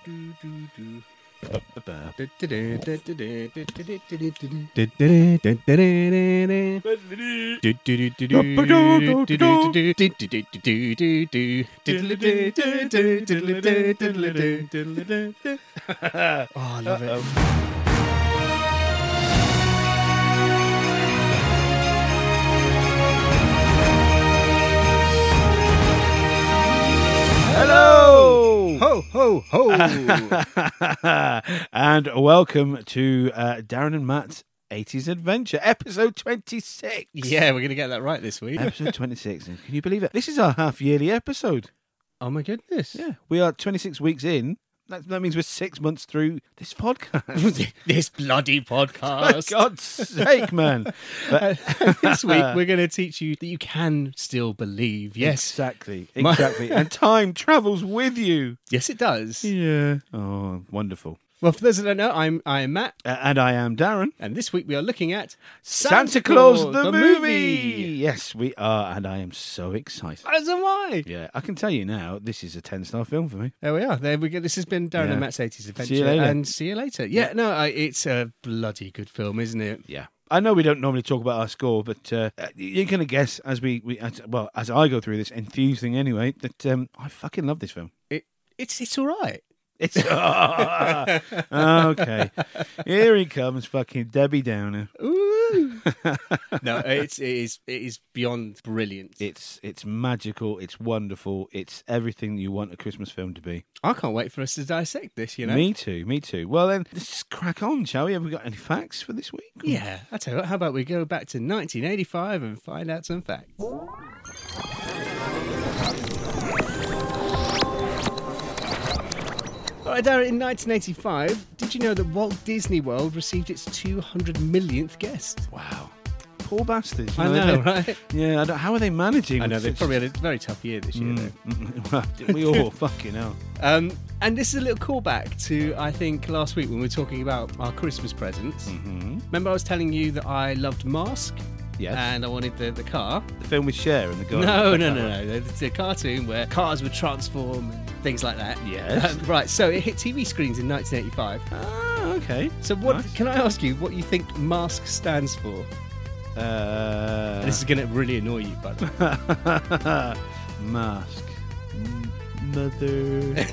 Oh, I love it. Hello! Ho, ho, ho! And welcome to Darren and Matt's 80s Adventure, episode 26. Yeah, we're going to get that right this week. Episode 26. Can you believe it? This is our half-yearly episode. Oh, my goodness. Yeah, we are 26 weeks in. That means we're 6 months through this podcast. This bloody For podcast. God's sake, man. But, This week, we're going to teach you that you can still believe. Yes. Exactly. And time travels with you. Yes, it does. Yeah. Oh, wonderful. Well, for those that don't know, I am Matt. And I am Darren. And this week we are looking at Santa Claus the movie. Yes, we are, and I am so excited. As am I. Yeah, I can tell you now, this is a 10-star film for me. There we are. There we go. This has been Darren Yeah. and Matt's 80s Adventure. See you later. And see you later. Yeah, no, it's a bloody good film, isn't it? Yeah. I know we don't normally talk about our score, but you're going to guess as as I go through this enthused thing anyway, that I fucking love this film. It's all right. It's okay. Here he comes, fucking Debbie Downer. Ooh. No, it is beyond brilliant. It's magical. It's wonderful. It's everything you want a Christmas film to be. I can't wait for us to dissect this, you know? Me too. Well, then, let's just crack on, shall we? Have we got any facts for this week? Yeah, I tell you what, how about we go back to 1985 and find out some facts? All right, Darren, in 1985, did you know that Walt Disney World received its 200 millionth guest? Wow. Poor bastards. I know, right? Yeah, how are they managing? I know, they probably had a very tough year this year, though. Well, we all fucking hell. And this is a little callback to, I think, last week when we were talking about our Christmas presents. Mm-hmm. Remember I was telling you that I loved Mask? Yes. And I wanted the car. The film with Cher and the guy. No. It's a cartoon where cars would transform and things like that. Yes. Right, so it hit TV screens in 1985. Ah, okay. So what? Nice. Can I ask you what you think Mask stands for? This is going to really annoy you, but Mask. Mother.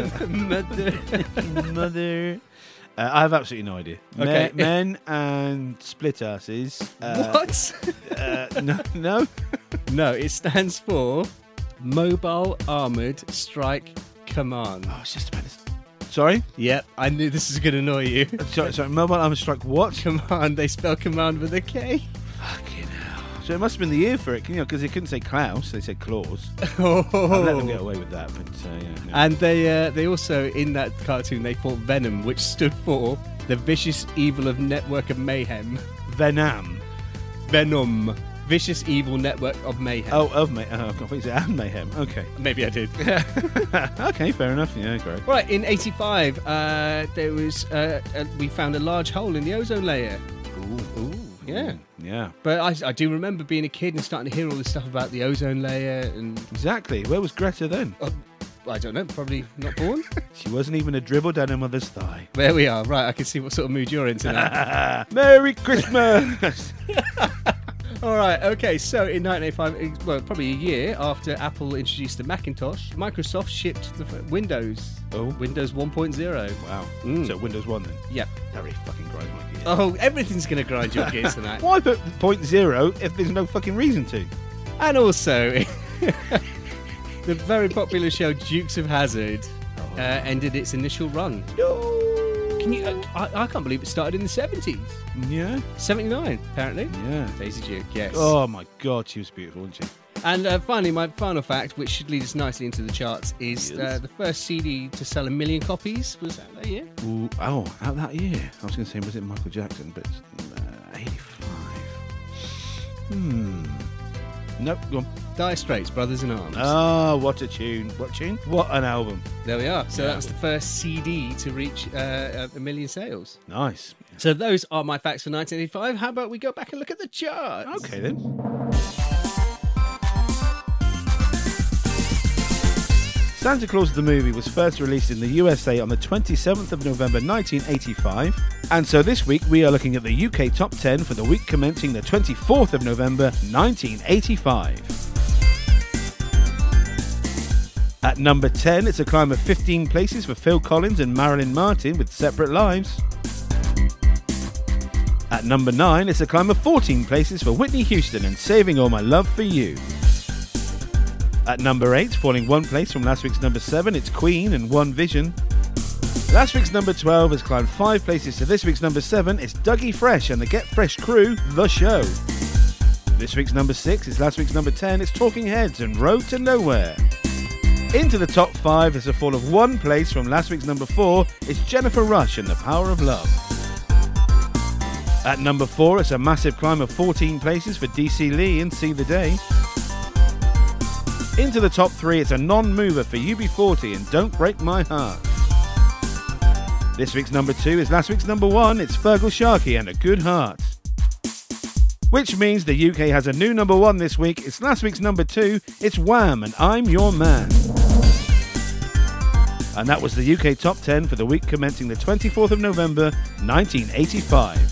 Mother. I have absolutely no idea. Okay. Men and split asses. what? No. No, it stands for Mobile Armoured Strike Command. Oh, it's just about this. Sorry? Yep, I knew this was going to annoy you. Sorry. Mobile Armor Strike what? Command, they spell command with a K. Fucking hell. So it must have been the year for it, because they couldn't say Klaus, they said Claus. Oh. I'll let them get away with that, but yeah. No. And they also, in that cartoon, they fought Venom, which stood for the vicious evil of network of mayhem. Venom. Venom. Vicious evil network of mayhem. Oh, of mayhem. I thought you said and mayhem. Okay. Maybe I did. Okay, fair enough. Yeah, great. Right, in 85, there was we found a large hole in the ozone layer. Ooh, yeah. Yeah. But I do remember being a kid and starting to hear all this stuff about the ozone layer and... Exactly. Where was Greta then? I don't know, probably not born. She wasn't even a dribble down her mother's thigh. There we are. Right, I can see what sort of mood you're in tonight. Merry Christmas! All right, okay, so in 1985, well, probably a year after Apple introduced the Macintosh, Microsoft shipped the Windows. Oh. Windows 1.0. Wow. Mm. So Windows 1 then? Yep. That really fucking grinds my gears. Oh, everything's going to grind your gears tonight. Why put 0.0 if there's no fucking reason to? And also, the very popular show Dukes of Hazzard ended its initial run. No. Can you? I can't believe it started in the 70s. Yeah. 79, apparently. Yeah. Daisy Duke, yes. Oh my God, she was beautiful, wasn't she? And finally, my final fact, which should lead us nicely into the charts, is the first CD to sell 1 million copies was out that year. Ooh, out that year. I was going to say, was it Michael Jackson? But 85. Nope, go on. Dire Straits, Brothers in Arms. Oh, what a tune. What tune? What an album. There we are. So that was the first CD to reach 1 million sales. Nice. So those are my facts for 1985. How about we go back and look at the charts? Okay, then. Santa Claus the movie was first released in the USA on the 27th of November 1985, and so this week we are looking at the UK Top 10 for the week commencing the 24th of November 1985. At number 10, it's a climb of 15 places for Phil Collins and Marilyn Martin with Separate Lives. At number 9, it's a climb of 14 places for Whitney Houston and Saving All My Love for You. At number 8, falling one place from last week's number 7, it's Queen and One Vision. Last week's number 12 has climbed 5 places to this week's number 7, it's Dougie Fresh and the Get Fresh Crew, The Show. This week's number 6 is last week's number 10, it's Talking Heads and Road to Nowhere. Into the top 5 is a fall of one place from last week's number 4, it's Jennifer Rush and The Power of Love. At number 4, it's a massive climb of 14 places for DC Lee and See the Day. Into the top 3, it's a non-mover for UB40 and Don't Break My Heart. This week's number 2 is last week's number 1, it's Fergal Sharkey and A Good Heart. Which means the UK has a new number 1 this week, it's last week's number 2, it's Wham and I'm Your Man. And that was the UK Top 10 for the week commencing the 24th of November 1985.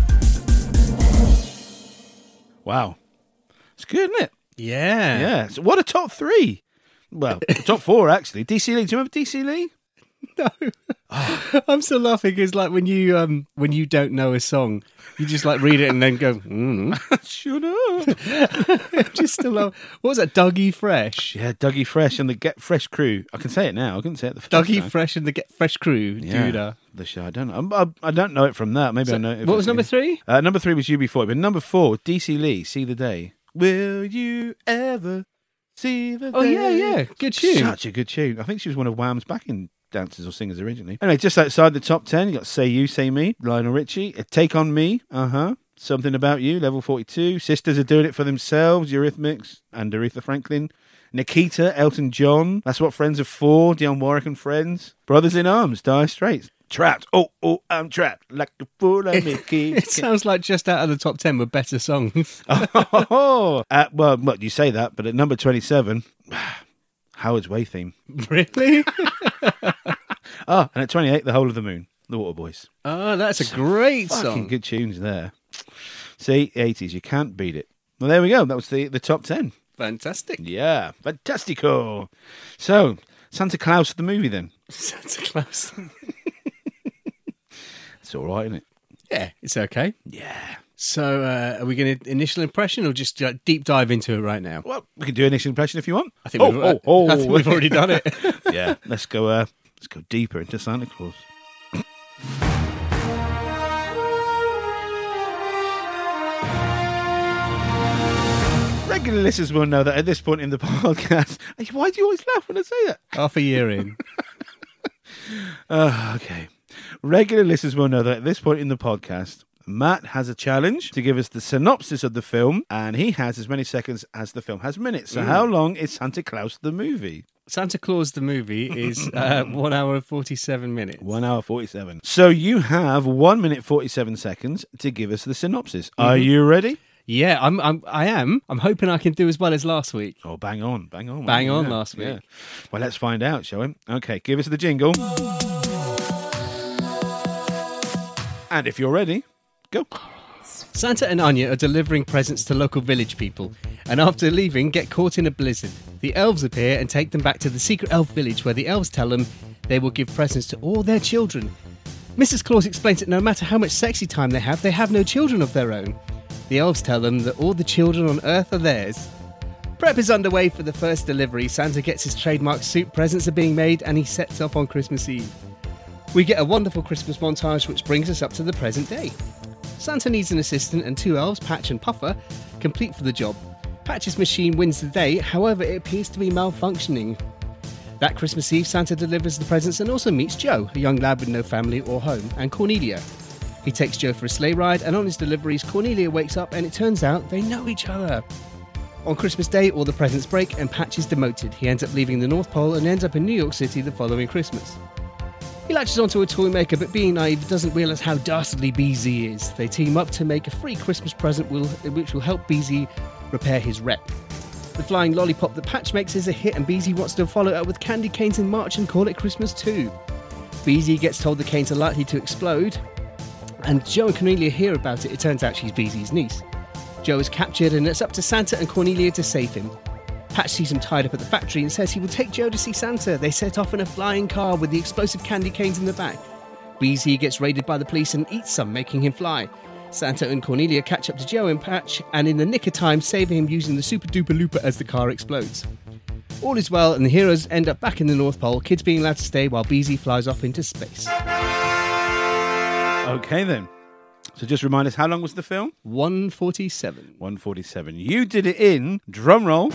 Wow. It's good, isn't it? Yeah. Yeah. So what a top 3. Well, top 4, actually. DC Lee. Do you remember DC Lee? No. I'm still laughing because, like, when you don't know a song, you just, like, read it and then go, Shut up. Just still love. What was that? Dougie Fresh? Yeah, Dougie Fresh and the Get Fresh Crew. I can say it now. I couldn't say it the first Dougie time. Fresh and the Get Fresh Crew. Yeah. Dude. The show. I don't know. I don't know it from that. Maybe I know it. What was number 3? Number 3 was UB40. But number 4, DC Lee, See the Day. Will you ever see the day? Oh, yeah. Good tune. Such a good tune. I think she was one of Wham's backing dancers or singers originally. Anyway, just outside the top 10, you got Say You, Say Me, Lionel Richie, Take On Me, Something About You, Level 42, Sisters Are Doing It For Themselves, Eurythmics, and Aretha Franklin, Nikita, Elton John, That's What Friends Are For, Dionne Warwick and Friends, Brothers in Arms, Dire Straits, Trapped, oh, I'm trapped, like a fool, I'm Mickey. It sounds like just out of the top 10 were better songs. Well, you say that, but at number 27, Howard's Way theme. Really? And at 28, The Whole of the Moon, The Waterboys. Oh, that's a great Fucking song. good tunes there. See, 80s, you can't beat it. Well, there we go. That was the top 10. Fantastic. Yeah, fantastico. So, Santa Claus the movie then. Santa Claus. It's all right, isn't it? Yeah, it's okay. Yeah. So, are we going to initial impression or just deep dive into it right now? Well, we can do initial impression if you want. I think we've already done it. Yeah, let's go deeper into Santa Claus. Regular listeners will know that at this point in the podcast... Why do you always laugh when I say that? Half a year in. Okay. Regular listeners will know that at this point in the podcast, Matt has a challenge to give us the synopsis of the film, and he has as many seconds as the film has minutes. So how long is Santa Claus the movie? Santa Claus the movie is 1 hour and 47 minutes. 1 hour 47. So you have 1 minute 47 seconds to give us the synopsis. Are you ready? Yeah, I am. I'm hoping I can do as well as last week. Oh, bang on. Bang on last week. Yeah. Well, let's find out, shall we? Okay, give us the jingle. And if you're ready, go. Santa and Anya are delivering presents to local village people, and after leaving, get caught in a blizzard. The elves appear and take them back to the secret elf village, where the elves tell them they will give presents to all their children. Mrs. Claus explains that no matter how much sexy time they have no children of their own. The elves tell them that all the children on Earth are theirs. Prep is underway for the first delivery. Santa gets his trademark suit, presents are being made, and he sets off on Christmas Eve. We get a wonderful Christmas montage which brings us up to the present day. Santa needs an assistant, and 2 elves, Patch and Puffer, complete for the job. Patch's machine wins the day, however it appears to be malfunctioning. That Christmas Eve, Santa delivers the presents and also meets Joe, a young lad with no family or home, and Cornelia. He takes Joe for a sleigh ride, and on his deliveries, Cornelia wakes up and it turns out they know each other. On Christmas Day, all the presents break and Patch is demoted. He ends up leaving the North Pole and ends up in New York City the following Christmas. He latches onto a toy maker, but being naive, doesn't realise how dastardly BZ is. They team up to make a free Christmas present which will help BZ repair his rep. The flying lollipop that Patch makes is a hit, and Beezy wants to follow it up with candy canes in March and call it Christmas too. Beezy gets told the canes are likely to explode, and Joe and Cornelia hear about it. It turns out she's Beezy's niece. Joe is captured, and it's up to Santa and Cornelia to save him. Patch sees him tied up at the factory and says he will take Joe to see Santa. They set off in a flying car with the explosive candy canes in the back. Beezy gets raided by the police and eats some, making him fly. Santa and Cornelia catch up to Joe and Patch, and in the nick of time save him using the Super Duper Looper as the car explodes. All is well, and the heroes end up back in the North Pole, kids being allowed to stay while Beezy flies off into space. Okay then. So just remind us, how long was the film? 1:47. 1:47. You did it in, drum roll,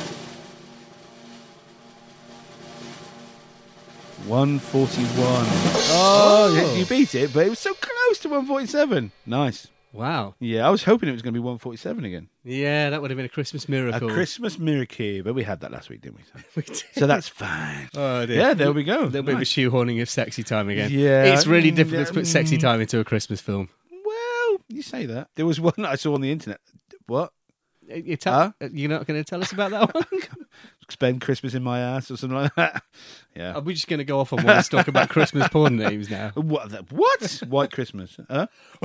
1:41. Oh, you beat it, but it was so close to 1:47. Nice. Wow. Yeah, I was hoping it was going to be 1:47 again. Yeah, that would have been a Christmas miracle. A Christmas miracle, but we had that last week, didn't we? We did. So that's fine. Oh, dear. Yeah, there we go. A little bit of a shoehorning of sexy time again. Yeah. It's really difficult to put sexy time into a Christmas film. Well, you say that. There was one I saw on the internet. What? You're not going to tell us about that one? Spend Christmas in my ass or something like that. Yeah. Are we just going to go off on one talk about Christmas porn names now? What? White Christmas? Huh?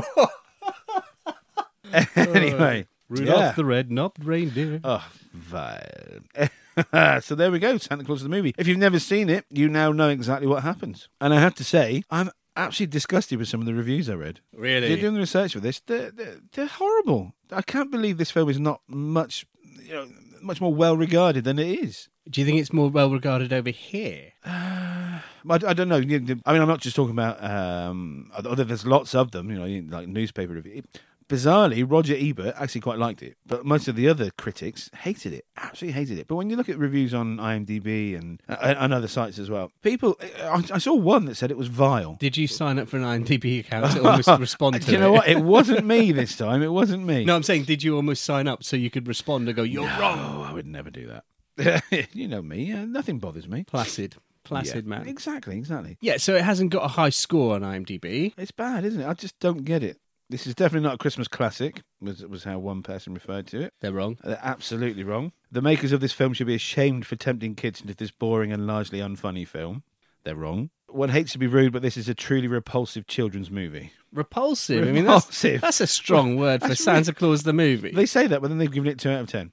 Anyway. Rudolph the Red-Knobbed Reindeer. Oh, vile. So there we go, Santa Claus the movie. If you've never seen it, you now know exactly what happens. And I have to say, I'm absolutely disgusted with some of the reviews I read. Really? They're doing the research for this. They're horrible. I can't believe this film is not much more well regarded than it is. Do you think it's more well regarded over here? I don't know. I mean, I'm not just talking about. Although there's lots of them, like newspaper review. Bizarrely, Roger Ebert actually quite liked it, but most of the other critics hated it, absolutely hated it. But when you look at reviews on IMDb and other sites as well, people, I saw one that said it was vile. Did you sign up for an IMDb account to almost respond to it? Do you know what? It wasn't me this time. It wasn't me. No, I'm saying, did you almost sign up so you could respond and go, you're wrong? No, I would never do that. You know me. Nothing bothers me. Placid man. Exactly. Yeah, so it hasn't got a high score on IMDb. It's bad, isn't it? I just don't get it. This is definitely not a Christmas classic, was how one person referred to it. They're wrong. They're absolutely wrong. The makers of this film should be ashamed for tempting kids into this boring and largely unfunny film. They're wrong. One hates to be rude, but this is a truly repulsive children's movie. Repulsive? Repulsive. I mean, that's a strong word for Santa Claus the movie. They say that, but then they've given it 2 out of 10.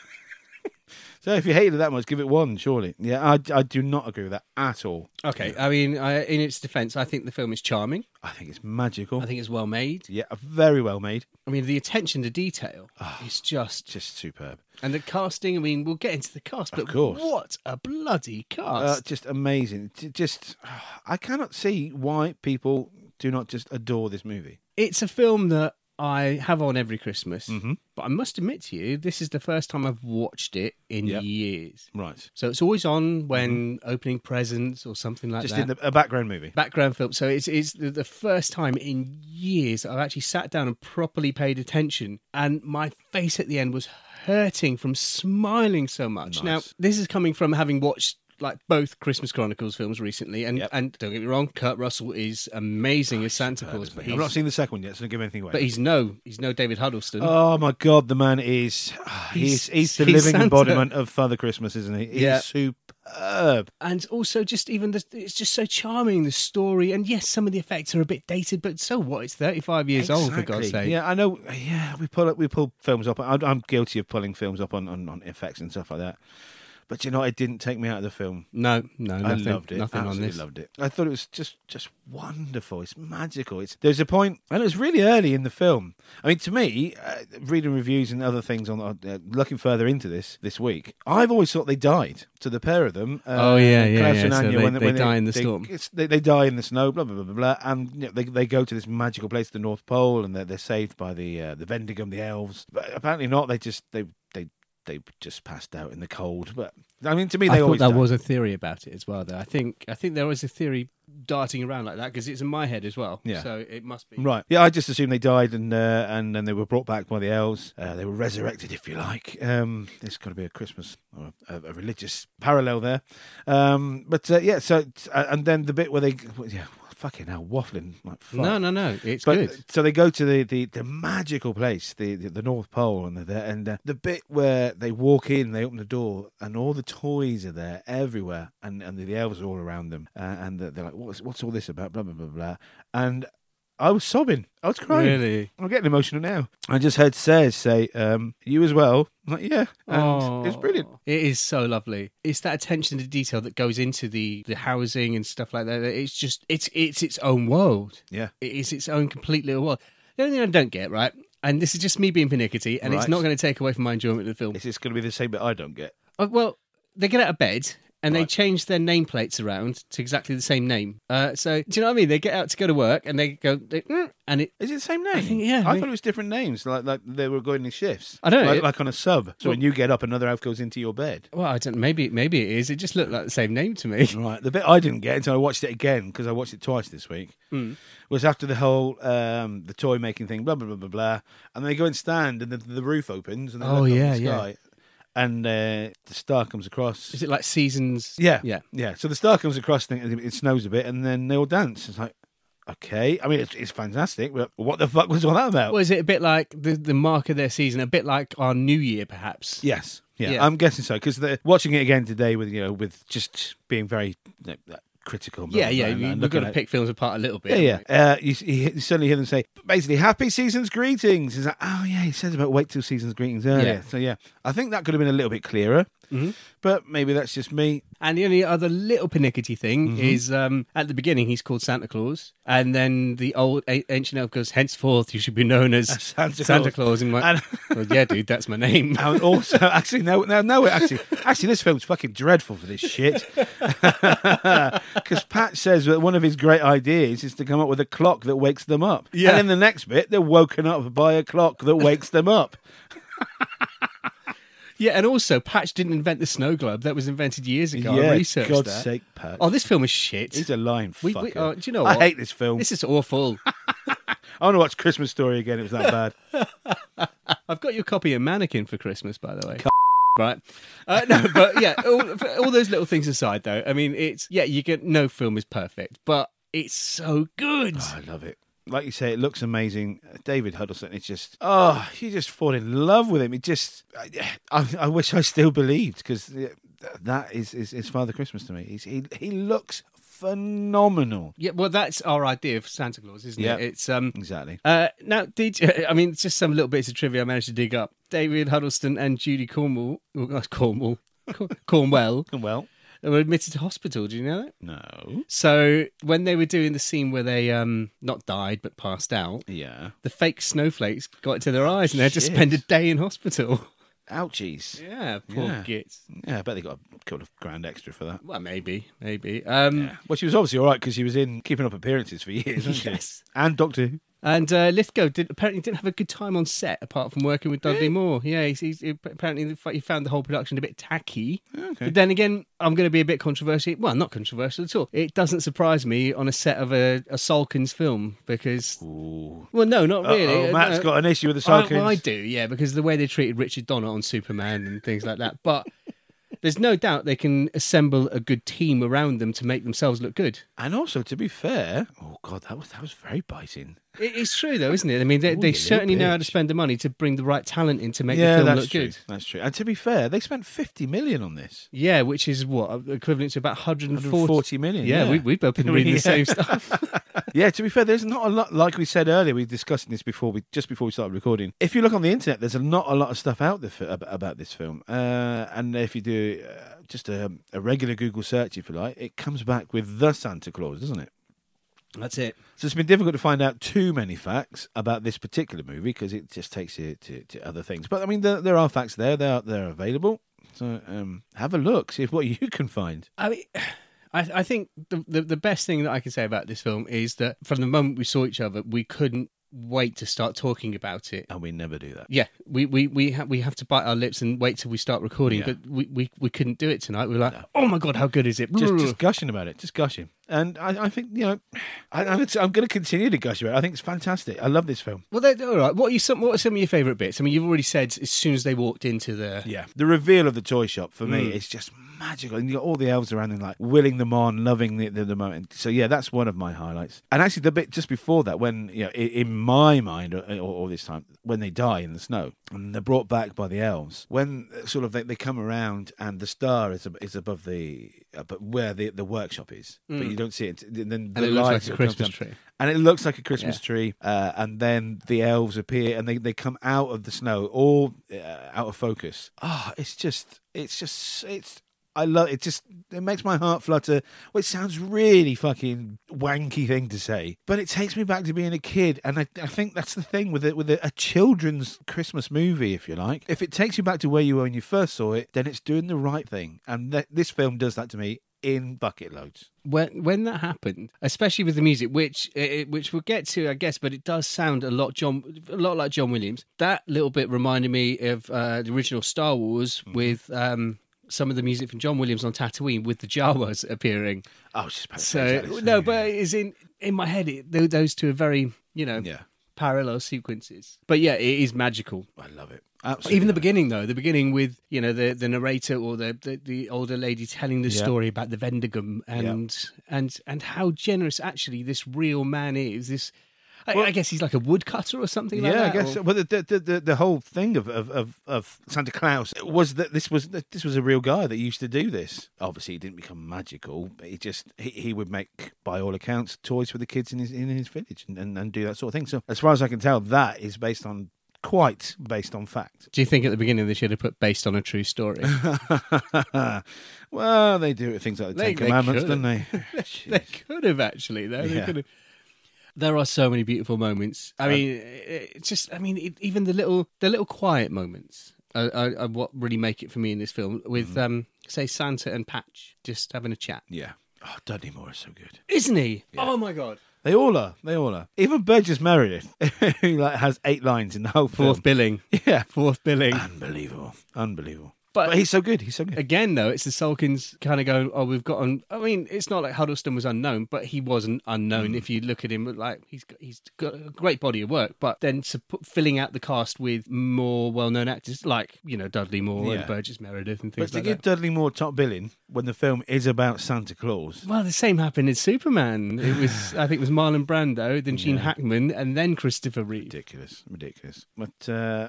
So if you hate it that much, give it 1, surely. Yeah, I do not agree with that at all. Okay, I mean, in its defence, I think the film is charming. I think it's magical. I think it's well made. Yeah, very well made. I mean, the attention to detail is just superb. And the casting, I mean, we'll get into the cast, but of course. What a bloody cast. Just amazing. I cannot see why people do not just adore this movie. It's a film that I have on every Christmas, mm-hmm. but I must admit to you, this is the first time I've watched it in years. Right. So it's always on when opening presents or something like just that. Just in a background movie. Background film. So it's the first time in years I've actually sat down and properly paid attention, and my face at the end was hurting from smiling so much. Nice. Now, this is coming from having watched both Christmas Chronicles films recently, and don't get me wrong, Kurt Russell is amazing as Santa Claus. But I've not seen the second one yet, so don't give anything away. But he's no David Huddleston. Oh my God, the man is he's the living Santa. Embodiment of Father Christmas, isn't he? He's superb. And also just even it's just so charming, the story, and yes, some of the effects are a bit dated, but so what? It's 35 years old, for God's sake. Yeah, I know. Yeah, we pull films up. I'm guilty of pulling films up on effects and stuff like that. But it didn't take me out of the film. No, nothing, I loved it. Nothing Absolutely on this. Loved it. I thought it was just wonderful. It's magical. There's a point, and it was really early in the film. I mean, to me, reading reviews and other things looking further into this week, I've always thought they died. To the pair of them. Klaus and Anya, so when they die in the storm. They die in the snow. Blah blah blah blah. And they go to this magical place, the North Pole, and they're saved by the Vendigum, the elves. But apparently not. They just passed out in the cold. But I mean, to me, I always thought there die. was a theory about it as well. Though I think there was a theory darting around like that because it's in my head as well. Yeah. So it must be right. Yeah, I just assumed they died and then they were brought back by the elves. They were resurrected, if you like. There's got to be a Christmas or a religious parallel there. So and then the bit where they fucking hell, waffling like fuck. No, it's But good. so they go to the magical place, the North Pole, and they're there, and the bit where they walk in, they open the door, and all the toys are there everywhere, and the elves are all around them, and they're like, what's all this about? Blah blah blah blah. And I was sobbing. I was crying. Really? I'm getting emotional now. I just heard Sayers say, "You as well." I'm like, yeah, and it's brilliant. It is so lovely. It's that attention to detail that goes into the housing and stuff like that. It's just it's its own world. Yeah. It is its own complete little world. The only thing I don't get, right, and this is just me being pernickety, and it's Right. not going to take away from my enjoyment of the film. Is this going to be the same bit I don't get? Well, they get out of bed and they Right. change their nameplates around to exactly the same name. So, do you know what I mean? They get out to go to work and they go, and it. Is it the same name? I think, yeah. I thought it was different names, like they were going in shifts. I don't know. Like on a sub. So Well- when you get up, another elf goes into your bed. Well, I don't. Maybe it is. It just looked like the same name to me. Right. The bit I didn't get until I watched it again, because I watched it twice this week, was after the whole the toy making thing, blah blah blah blah blah, and they go and stand, and the roof opens, and they Oh, look up yeah, at the yeah. sky, and the star comes across. Is it like seasons? Yeah, Yeah. So the star comes across, and it snows a bit, and then they all dance. It's like, okay, I mean, it's fantastic, but what the fuck was all that about? Well, is it a bit like the mark of their season? A bit like our New Year, perhaps? Yes, yeah, Yeah. I'm guessing so, because watching it again today with just being very critical. Yeah. and We've looking got to at- pick films apart a little bit. Yeah, haven't yeah. You suddenly hear them say, basically, happy season's greetings. It's like, oh, yeah, he says about wait till season's greetings earlier. Yeah. So, yeah, I think that could have been a little bit clearer, but maybe that's just me. And the only other little pernickety thing is at the beginning he's called Santa Claus, and then the old ancient elf goes, henceforth you should be known as Santa Claus. And like, And- well, yeah, dude, that's my name. And also, actually, actually, this film's fucking dreadful for this shit. Because Pat says that one of his great ideas is to come up with a clock that wakes them up. Yeah. And in the next bit, they're woken up by a clock that wakes them up. Yeah, and also Patch didn't invent the snow globe. That was invented years ago. Yeah, I researched God's that. sake, Pat. Oh, this film is shit. He's a lying fucker. Do you know I what? hate this film. This is awful. I want to watch Christmas Story again. It was that bad. I've got your copy of Mannequin for Christmas, by the way. Right. No, but yeah, all those little things aside, though, I mean, no film is perfect, but it's so good. Oh, I love it. Like you say, it looks amazing. David Huddleston, it's just, you just fall in love with him. It just, I wish I still believed, because that is Father Christmas to me. He looks phenomenal. Yeah, well, that's our idea for Santa Claus, isn't Yeah. it? It's Exactly. now, just some little bits of trivia I managed to dig up. David Huddleston and Judy Cornwell Well, were admitted to hospital. Do you know that? no. So when they were doing the scene where they not died but passed out, Yeah. the fake snowflakes got into their eyes and they had to Shit. spend a day in hospital. Ouchies. Yeah, poor Yeah. gits. Yeah, I bet they got a couple of grand extra for that. Well, maybe. Yeah. Well, she was obviously all right, because she was in Keeping Up Appearances for years, wasn't Yes. she? And Doctor Who. And Lithgow apparently didn't have a good time on set, apart from working with Dudley Moore. Yeah, apparently he found the whole production a bit tacky. Okay. But then again, I'm going to be a bit controversial. Well, not controversial at all. It doesn't surprise me on a set of a Salkins film, because... Ooh. Well, no, not really. Oh, Matt's got an issue with the Well, Salkins. I do, yeah, because the way they treated Richard Donner on Superman and things like that. But there's no doubt they can assemble a good team around them to make themselves look good. And also, to be fair, oh God, that was very biting. It's true, though, isn't it? I mean, they you certainly little know how to bitch. spend the money to bring the right talent in to make Yeah, the film that's look true. good. That's true. And to be fair, they spent 50 million on this. Yeah, which is what, equivalent to about 140 140 million. Yeah, we've both been reading the same stuff. Yeah, to be fair, there's not a lot. Like we said earlier, we discussed this before we started recording. If you look on the internet, there's not a lot of stuff out there about this film. And if you do just a regular Google search, if you like, it comes back with the Santa Claus, doesn't it? That's it. So it's been difficult to find out too many facts about this particular movie, because it just takes you to other things. But I mean, there are facts there. They're available. So have a look, see what you can find. I mean, I think the best thing that I can say about this film is that from the moment we saw each other, we couldn't wait to start talking about it. And we never do that. Yeah, we have to bite our lips and wait till we start recording, Yeah. but we couldn't do it tonight. We were like, oh my God, how good is it? Just gushing about it, just gushing. And I think, you know, I'm going to continue to gush about it. I think it's fantastic. I love this film. Well, all right. What are some of your favourite bits? I mean, you've already said as soon as they walked into the... Yeah. The reveal of the toy shop, for me, is just magical. And you got all the elves around them, like, willing them on, loving the moment. So, yeah, that's one of my highlights. And actually, the bit just before that, when, you know, in my mind, or this time, when they die in the snow, and they're brought back by the elves, when sort of they come around and the star is above where the workshop is, but you don't see it. And then it looks like a Christmas tree. And it looks like a Christmas tree. And then the elves appear and they come out of the snow, all out of focus. I love it. It makes my heart flutter. Well, it sounds really fucking wanky thing to say, but it takes me back to being a kid. And I think that's the thing with a children's Christmas movie, if you like. If it takes you back to where you were when you first saw it, then it's doing the right thing. And this film does that to me in bucket loads. When that happened, especially with the music, which we'll get to, I guess, but it does sound a lot like John Williams. That little bit reminded me of the original Star Wars with some of the music from John Williams on Tatooine with the Jawas appearing. Oh, it's just so no, but it's in my head. Those two are very, you know, parallel sequences. But yeah, it is magical. I love it. Absolutely. Even the beginning, though, with, you know, the narrator or the older lady telling the story about the Vendigum and how generous actually this real man is. I guess he's like a woodcutter or something like that. Yeah, I guess. Well, the whole thing of Santa Claus was that this was a real guy that used to do this. Obviously, he didn't become magical. But he would make, by all accounts, toys for the kids in his village and do that sort of thing. So, as far as I can tell, that is based on fact. Do you think at the beginning they should have put based on a true story? Well, they do it with things like the Ten Commandments, don't they? They could have actually, though. They could have. There are so many beautiful moments. I mean, even the little quiet moments are what really make it for me in this film. With say Santa and Patch just having a chat. Yeah. Oh, Dudley Moore is so good, isn't he? Yeah. Oh my God. They all are. Even Burgess Meredith, who has 8 lines in the whole film. Fourth billing. Yeah. Fourth billing. Unbelievable. But he's so good. Again, though, it's the Salkins kind of going, oh, we've got on. I mean, it's not like Huddleston was unknown, but he wasn't unknown. If you look at him, like he's got a great body of work. But then filling out the cast with more well-known actors like, you know, Dudley Moore and Burgess Meredith and things like that. But to give Dudley Moore top billing when the film is about Santa Claus. Well, the same happened in Superman. I think it was Marlon Brando, then Gene Hackman, and then Christopher Reeve. Ridiculous. But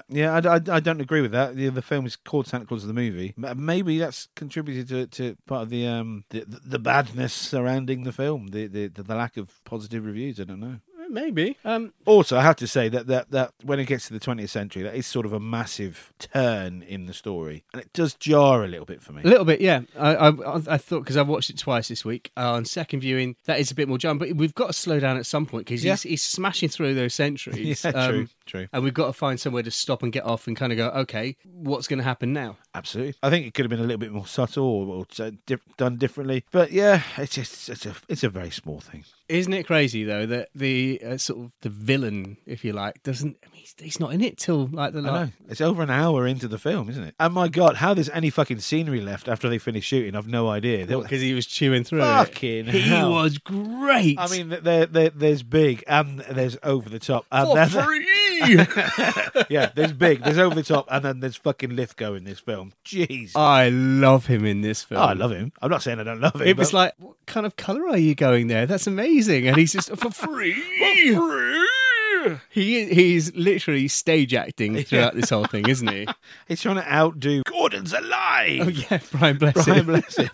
I don't agree with that. The film is called Santa Claus the movie. Maybe that's contributed to part of the badness surrounding the film, the lack of positive reviews. I don't know. Maybe. Also, I have to say that when it gets to the 20th century, that is sort of a massive turn in the story, and it does jar a little bit for me. A little bit, yeah. I thought, because I've watched it twice this week, on second viewing, that is a bit more jarring, but we've got to slow down at some point, because he's smashing through those centuries. Yeah, true. And we've got to find somewhere to stop and get off and kind of go, okay, what's going to happen now? Absolutely. I think it could have been a little bit more subtle or done differently, but yeah, it's a very small thing. Isn't it crazy though that the sort of the villain, if you like, doesn't? I mean, he's not in it till like the last. I know. It's over an hour into the film, isn't it? And my God, how there's any fucking scenery left after they finish shooting, I've no idea. Because he was chewing through fucking it. Hell. He was great. I mean, there's big and there's over the top. And for free. Yeah, there's big, there's over the top, and then there's fucking Lithgow in this film. Jeez. I love him in this film. Oh, I love him. I'm not saying I don't love him. It was like, what kind of colour are you going there? That's amazing. And he's just, for free. For free. He's literally stage acting throughout this whole thing, isn't he? He's trying to outdo Gordon's alive. Oh, yeah, Brian Blessed.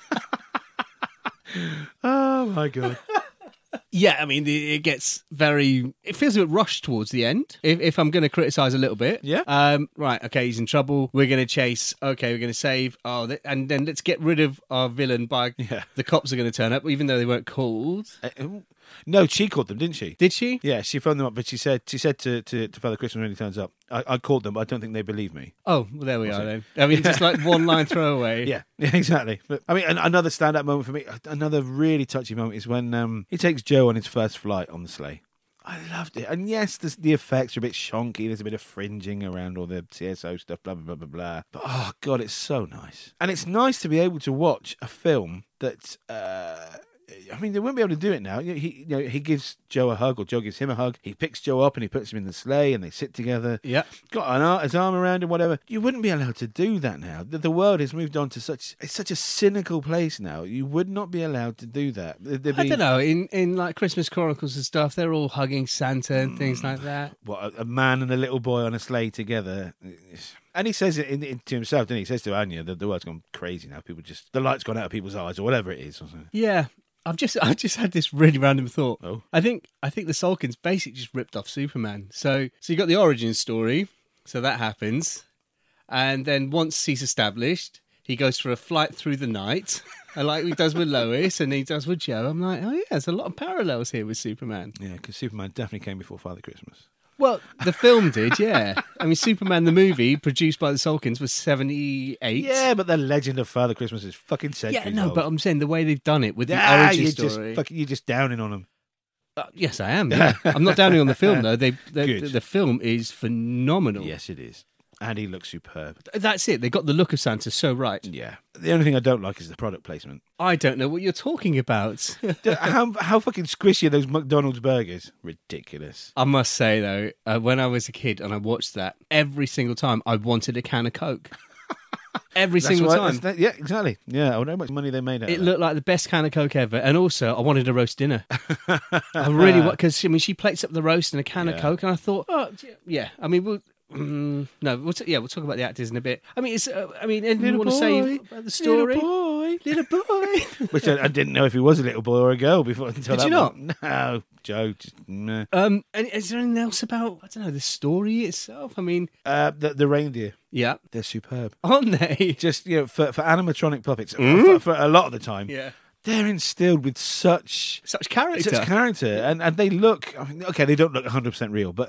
Oh, my God. Yeah, I mean, it feels a bit rushed towards the end, if I'm going to criticise a little bit. Yeah. Right, okay, he's in trouble. We're going to chase. Okay, we're going to save. And then let's get rid of our villain by the cops are going to turn up, even though they weren't called. No, she called them, didn't she? Did she? Yeah, she phoned them up, but she said to Father Christmas when he turns up, I called them, but I don't think they believe me. Oh, well, there we are then. I mean, just like one line throwaway. Yeah, exactly. But I mean, another standout moment for me, another really touchy moment is when he takes Joe on his first flight on the sleigh. I loved it. And yes, the effects are a bit shonky. There's a bit of fringing around all the CSO stuff, blah, blah, blah, blah, blah. But, oh, God, it's so nice. And it's nice to be able to watch a film that I mean, they wouldn't be able to do it now. He gives Joe a hug, or Joe gives him a hug. He picks Joe up and he puts him in the sleigh, and they sit together. Yeah. Got his arm around him, whatever. You wouldn't be allowed to do that now. The world has moved on to such a cynical place now. You would not be allowed to do that. I don't know. In like Christmas Chronicles and stuff, they're all hugging Santa and things like that. What, a man and a little boy on a sleigh together. And he says it to himself, doesn't he? He says to Anya that the world's gone crazy now. The light's gone out of people's eyes, or whatever it is. Yeah. I've just had this really random thought. Oh. I think the Salkins basically just ripped off Superman. So you got the origin story, so that happens, and then once he's established, he goes for a flight through the night, like he does with Lois, and he does with Joe. I'm like, oh yeah, there's a lot of parallels here with Superman. Yeah, because Superman definitely came before Father Christmas. Well, the film did, yeah. I mean, Superman the movie, produced by the Salkins, was 78. Yeah, but the legend of Father Christmas is fucking centuries old. But I'm saying the way they've done it with the origin story. You're just downing on them. Yes, I am. Yeah. I'm not downing on the film though. The film is phenomenal. Yes, it is. And he looks superb. That's it. They got the look of Santa so right. Yeah. The only thing I don't like is the product placement. I don't know what you're talking about. How fucking squishy are those McDonald's burgers? Ridiculous. I must say, though, when I was a kid and I watched that, every single time I wanted a can of Coke. Every single time. Yeah, exactly. Yeah, I wonder how much money they made out of it. It looked like the best can of Coke ever. And also, I wanted a roast dinner. I really want, because she plates up the roast and a can of Coke, and I thought, oh, yeah. I mean, we'll talk about the actors in a bit. I mean, anything you want to say about the story? Little boy. Which I didn't know if he was a little boy or a girl before. Until Did you not? No, Joe. Just meh. And is there anything else about, I don't know, the story itself? I mean, the reindeer. Yeah, they're superb, aren't they? Just for animatronic puppets, for a lot of the time. Yeah. They're instilled with such character, and they look. I mean, okay, they don't look 100% real, but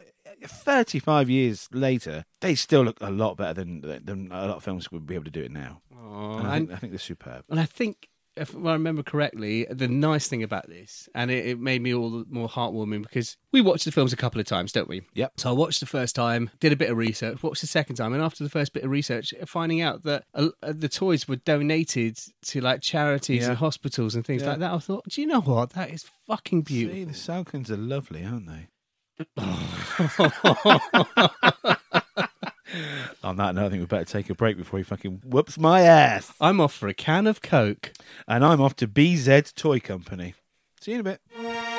35 years later, they still look a lot better than a lot of films would be able to do it now. I think they're superb. And I think, if I remember correctly, the nice thing about this, and it made me all the more heartwarming, because we watched the films a couple of times, don't we? Yep. So I watched the first time, did a bit of research, watched the second time, and after the first bit of research, finding out that the toys were donated to like charities and hospitals and things like that, I thought, do you know what? That is fucking beautiful. See, the Salkins are lovely, aren't they? On that note, I think we better take a break before he fucking whoops my ass. I'm off for a can of Coke. And I'm off to BZ Toy Company. See you in a bit.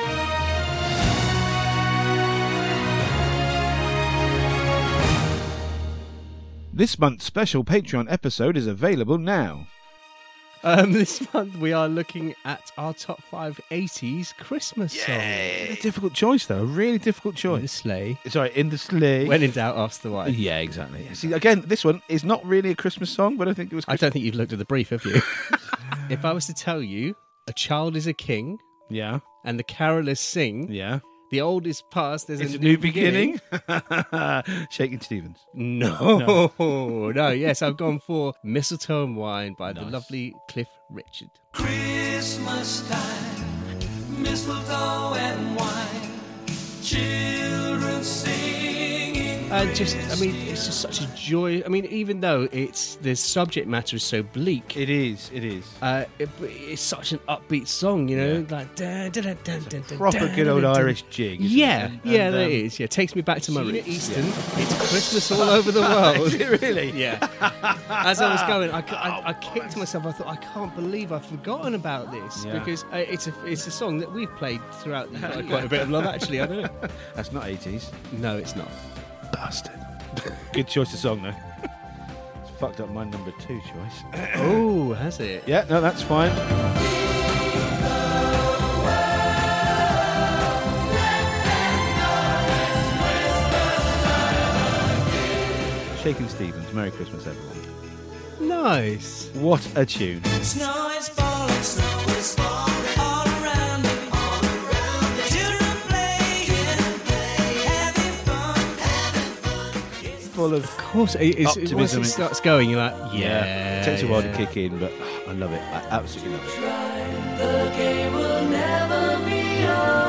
This month's special Patreon episode is available now. This month we are looking at our top 5 80s Christmas songs. A difficult choice, though. A really difficult choice. In the sleigh. Sorry, in the sleigh. When in doubt, ask the wife. Yeah, exactly. See, again, this one is not really a Christmas song, but I think it was Christmas. I don't think you've looked at the brief, have you? If I was to tell you, a child is a king. Yeah. And the carolers sing. Yeah. The old is past, there's a new beginning. Shaking Stevens. No, yes, I've gone for Mistletoe and Wine by the lovely Cliff Richard. Christmas time, mistletoe and wine, children singing. It's just such a joy. I mean, even though the subject matter is so bleak. It is. It's such an upbeat song, you know, like dun, dun, dun, dun, dun, dun, proper good old Irish jig. That is. Yeah, takes me back to my roots. Easton. It's Christmas all over the world. Is it really? Yeah. As I was going, I kicked myself. I thought, I can't believe I've forgotten about this because it's a song that we've played throughout quite a bit of love. Actually, I don't know. That's not 80s. No, it's not. Bastard. Good choice of song, though. It's fucked up my number 2 choice. Oh, has it? Yeah, no, that's fine. Shaking Stevens, Merry Christmas, everyone. Nice. What a tune. Snow is falling, snow is falling all around me. Children playing, having fun. Full of course, optimism. Once it starts going, you're like, yeah. It takes a while to kick in, but I love it. I absolutely love it. The game will never be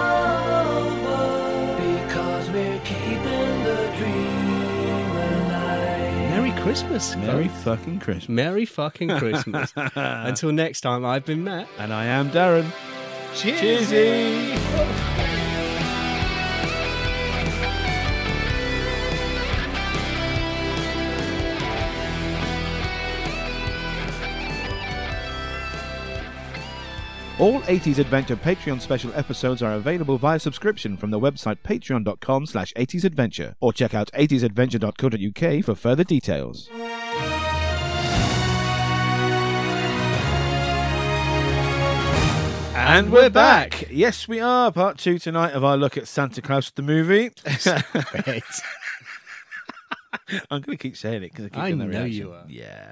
over because we're keeping the dream alive. Merry Christmas. Merry fucking Christmas. Merry fucking Christmas. Until next time, I've been Matt. And I am Darren. Cheersy! All 80s Adventure Patreon special episodes are available via subscription from the website patreon.com/80sadventure or check out 80sadventure.co.uk for further details. And we're back. Yes, we are. Part 2 tonight of our look at Santa Claus the movie. Great. I'm going to keep saying it because I keep I getting that know reaction. you are. Yeah.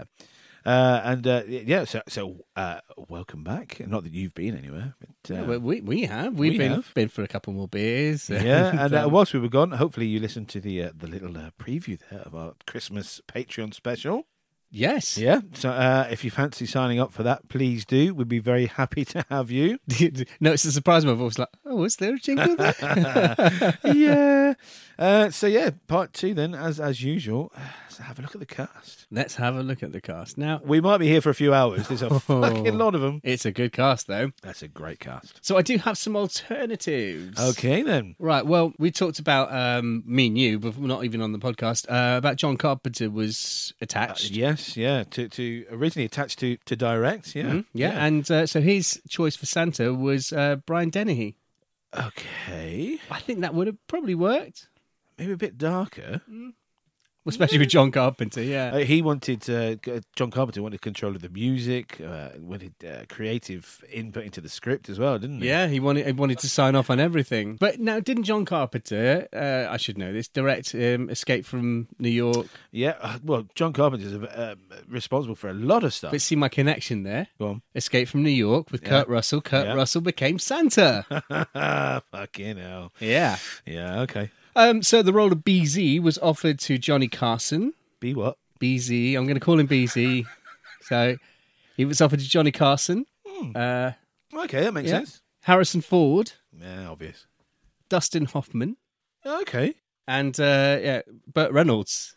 So welcome back. Not that you've been anywhere. But, Yeah, well, we have. We've been for a couple more beers. yeah, and whilst we were gone, hopefully you listened to the little preview there of our Christmas Patreon special. Yes. Yeah, so if you fancy signing up for that, please do. We'd be very happy to have you. No, it's a surprise. My voice like, oh, is there a jingle there? Yeah. Part 2 then, as usual. Let's have a look at the cast. Let's have a look at the cast. Now, We might be here for a few hours. There's a fucking lot of them. it's a good cast, though. That's a great cast. So I do have some alternatives. Okay, then. Right, well, we talked about, me and you, but not even on the podcast, about John Carpenter was attached. Yes, yeah. To originally attached to direct, yeah. Mhm, yeah. And so his choice for Santa was Brian Dennehy. Okay. I think that would have probably worked, Maybe a bit darker. especially with John Carpenter, yeah. He wanted, John Carpenter wanted control of the music, wanted creative input into the script as well, didn't he? Yeah, he wanted to sign off on everything. But now, didn't John Carpenter, I should know this, direct Escape from New York? Yeah, well, John Carpenter's responsible for a lot of stuff. But see my connection there? Go on. Escape from New York with Yeah. Kurt Russell. Kurt Yeah. Russell became Santa. Fucking hell. Yeah. Yeah, okay. So the role of BZ was offered to Johnny Carson. Be what? BZ, I'm going to call him BZ. So he was offered to Johnny Carson, Okay, that makes Yeah. sense. Harrison Ford, Yeah, obvious. Dustin Hoffman, Okay. and Burt Reynolds.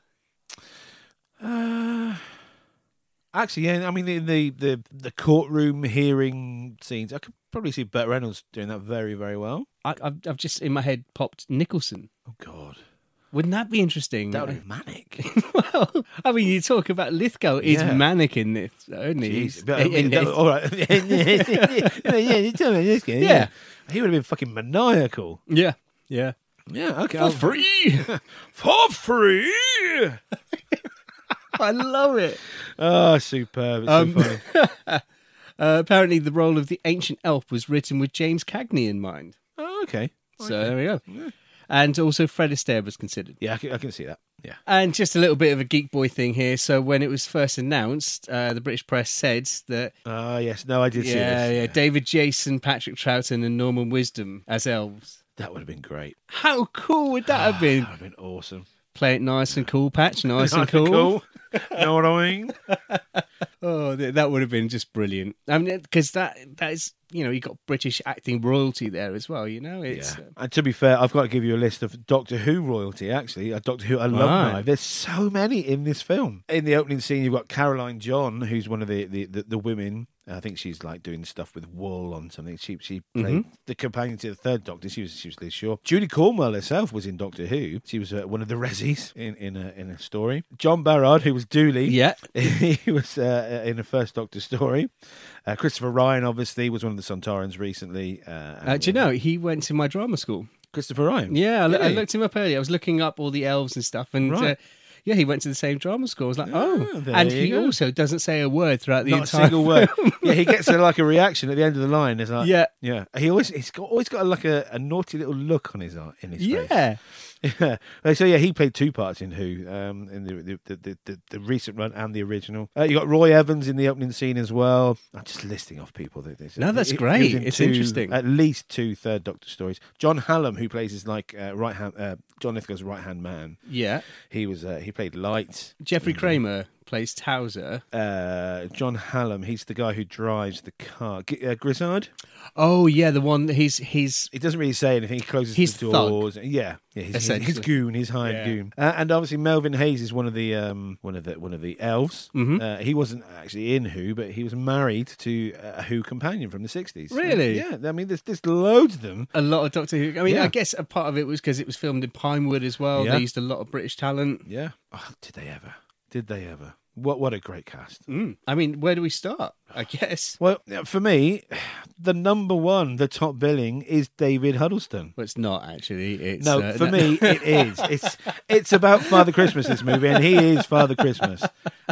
Actually, yeah, I mean, in the courtroom hearing scenes, I could probably see Burt Reynolds doing that very, very well. I've just in my head popped Nicholson. Oh, God. Wouldn't that be interesting? That would be manic. Well, I mean, you talk about Lithgow is Yeah. manic in this, isn't he? Jeez. But, I mean, all right. Yeah. He would have been fucking maniacal. Yeah, yeah. Yeah, okay. For free. For free! I love it. Oh, superb. It's so funny. Apparently, the role of the ancient elf was written with James Cagney in mind. Oh, okay. So there we go. And also Fred Astaire was considered. Yeah, I can see that. Yeah. And just a little bit of a geek boy thing here. So when it was first announced, the British press said that Yes. No, I did see this. David Jason, Patrick Troughton, and Norman Wisdom as elves. That would have been great. How cool would that have been? That would have been awesome. Play it nice and cool, Patch. Nice and cool. Know what I mean? Oh, that would have been just brilliant. I mean, because that is, you got British acting royalty there as well, It's, Yeah. And to be fair, I've got to give you a list of Doctor Who royalty, actually. Doctor Who alumni. Right. There's so many in this film. In the opening scene, you've got Caroline John, who's one of the women. I think she's like doing stuff with wool on something. She played the companion to the third Doctor. She was Liz Shaw. Judy Cornwell herself was in Doctor Who. She was one of the Rezzies in a story. John Barrard, who was Dooley. Yeah. He was in the first Doctor story. Christopher Ryan, obviously, was one of the Sontarans recently. Do you know, he went to my drama school. Christopher Ryan? Yeah, I Really? looked him up earlier. I was looking up all the elves and stuff, and Right. Yeah, he went to the same drama school. I was like, there and you he go. also doesn't say a word throughout the Not a entire single word. Yeah, he gets like a reaction at the end of the line. It's like, Yeah. yeah. He's always got like a naughty little look on his face. Yeah. Yeah. So yeah, he played two parts in Who, in the recent run and the original. You got Roy Evans in the opening scene as well. I'm just listing off people. No, that's He great. was in It's interesting. At least two Third Doctor stories. John Hallam, who plays his John Lithgow's right hand man. Yeah. He played Light. Jeffrey Kramer plays Towser. John Hallam, he's the guy who drives the car. Grizzard? Oh yeah, the one. He's He doesn't really say anything. He closes He's the the doors. Yeah, his Essentially. goon, his hired Yeah. goon. And obviously Melvin Hayes is one of the elves. Mhm. He wasn't actually in Who, but he was married to a Who companion from the 60s. Really? Yeah. I mean, there's loads of them. a lot of Doctor Who. I mean, Yeah. I guess a part of it was because it was filmed in Pinewood as well. Yeah. They used a lot of British talent. Yeah. Oh, did they ever? Did they ever? What a great cast. I mean, where do we start? I guess. Well, for me, the number one, the top billing is David Huddleston. Well, it's not actually. It's No, for me, it is. It's about Father Christmas, this movie, and he is Father Christmas.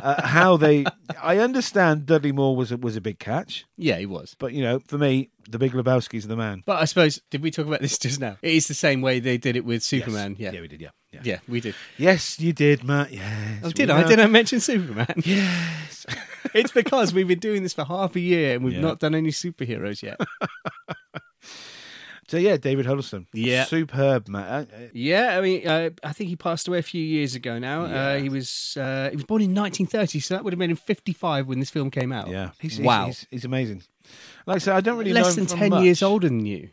I understand Dudley Moore was a big catch, Yeah, he was. but for me, the Big Lebowski's the man. But I suppose, did we talk about this just now? It is the same way they did it with Superman. Yes. Yeah. we did. Yeah. Yeah, we did. Yes, you did, Matt. Yes. Oh, we did I? know. Did I mention Superman? Yes. It's because we've been doing this for half a year and we've Yeah. not done any superheroes yet. So yeah, David Huddleston. Yeah. Superb, Matt. Yeah, I mean, I think he passed away a few years ago now. Yeah. He was born in 1930, so that would have been in 55 when this film came out. Yeah. Wow. He's amazing. Like I said, I don't really know Less him than from 10 much. years older than you.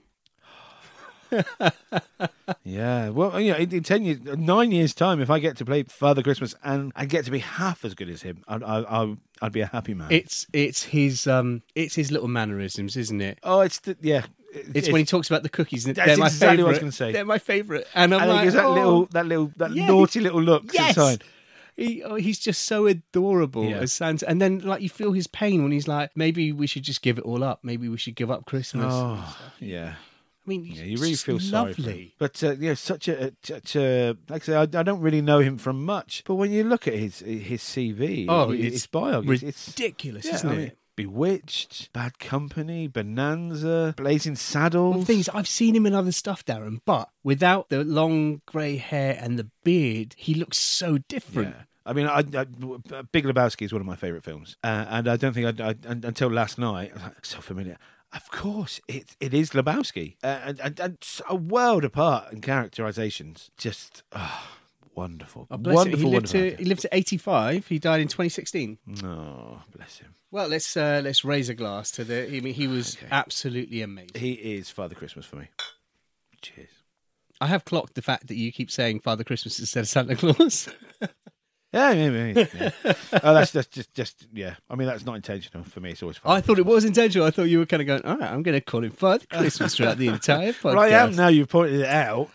Yeah, well, in 9 years' time, if I get to play Father Christmas and I get to be half as good as him, I'd be a happy man. It's his little mannerisms, isn't it? Oh, it's It's when he talks about the cookies. And That's they're my exactly what I was favourite. gonna say. They're my favourite. And I'm and like, he gives that oh, that yeah. naughty little look yes. inside. He's just so adorable Yeah. as Santa. And then like you feel his pain when he's like, maybe we should just give it all up. Maybe we should give up Christmas. Oh, yeah. I mean, Yeah, you really feel lovely. sorry for him. But such a like I say, I don't really know him from much. But when you look at his CV, his bio, it's ridiculous, yeah, isn't I mean, it? Bewitched, Bad Company, Bonanza, Blazing Saddles. Well, the thing is, I've seen him in other stuff, Darren, but without the long grey hair and the beard, he looks so different. Yeah. I mean, Big Lebowski is one of my favourite films, and I don't think until last night, I was like, so familiar. Of course, it is Lebowski, and a world apart in characterizations. Just wonderful, Oh, bless him. wonderful, wonderful. He lived to 85. He died in 2016. Oh, bless him. Well, let's raise a glass to the. I mean, he was absolutely amazing. He is Father Christmas for me. Cheers. I have clocked the fact that you keep saying Father Christmas instead of Santa Claus. Yeah. Oh, that's just yeah. I mean, that's not intentional for me. It's always fun. I thought it was intentional. I thought you were kind of going, all right, I'm going to call him Father Christmas throughout the entire podcast. Well, I am now. You've pointed it out.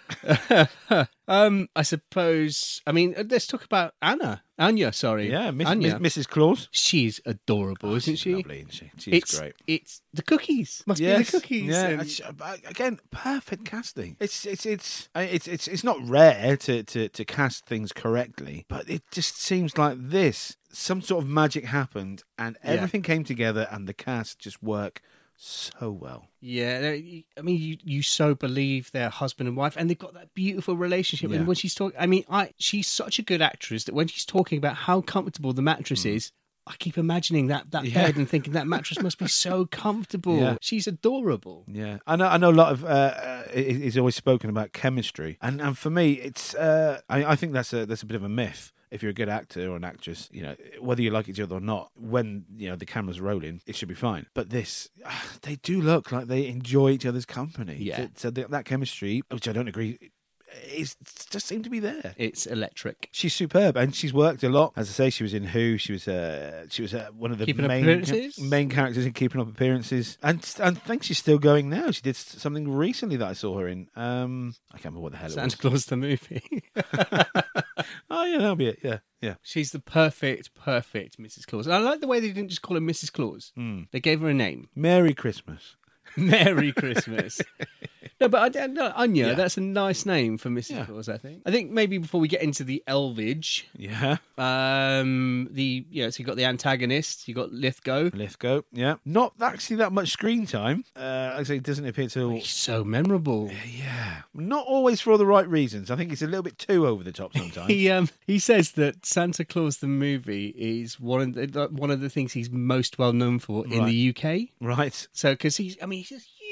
I suppose. I mean, let's talk about Anya. Sorry, Yeah, Anya. Mrs. Claus. She's adorable, isn't She's she? lovely, isn't she? She's great. It's the cookies. Must be the cookies. Yeah, And- again, perfect casting. It's not rare to cast things correctly, but it just seems like some sort of magic happened and everything came together and the cast just work so well. Yeah, I mean, you so believe they're husband and wife, and they've got that beautiful relationship. Yeah. And when she's talking, I mean, she's such a good actress that when she's talking about how comfortable the mattress is, I keep imagining that bed and thinking that mattress must be so comfortable. Yeah. She's adorable. Yeah, I know a lot of is always spoken about chemistry, and for me, it's I think that's a bit of a myth. If you're a good actor or an actress, whether you like each other or not, when the camera's rolling, it should be fine. But they do look like they enjoy each other's company. Yeah. So that chemistry, which I don't agree, just seemed to be there. It's electric. She's superb, and she's worked a lot. As I say, she was in Who. She was one of the Keeping Up Appearances? main characters in Keeping Up Appearances, and I think she's still going now. She did something recently that I saw her in. I can't remember what the hell it Santa was. Claus the movie. Oh yeah, that'll be it. Yeah. She's the perfect Mrs. Claus. And I like the way they didn't just call her Mrs. Claus. They gave her a name. Merry Christmas. Merry Christmas. No, but Anya, Yeah. that's a nice name for Mrs. Yeah. Claus, I think. I think maybe before we get into the elvage, Yeah. so you got the antagonist, you got Lithgow. Lithgow. Yeah. Not actually that much screen time. Like I say, it doesn't appear till. He's so memorable. Yeah. Not always for all the right reasons. I think it's a little bit too over the top sometimes. He says that Santa Claus the movie is one of the things he's most well known for in the UK. Right. So because he's a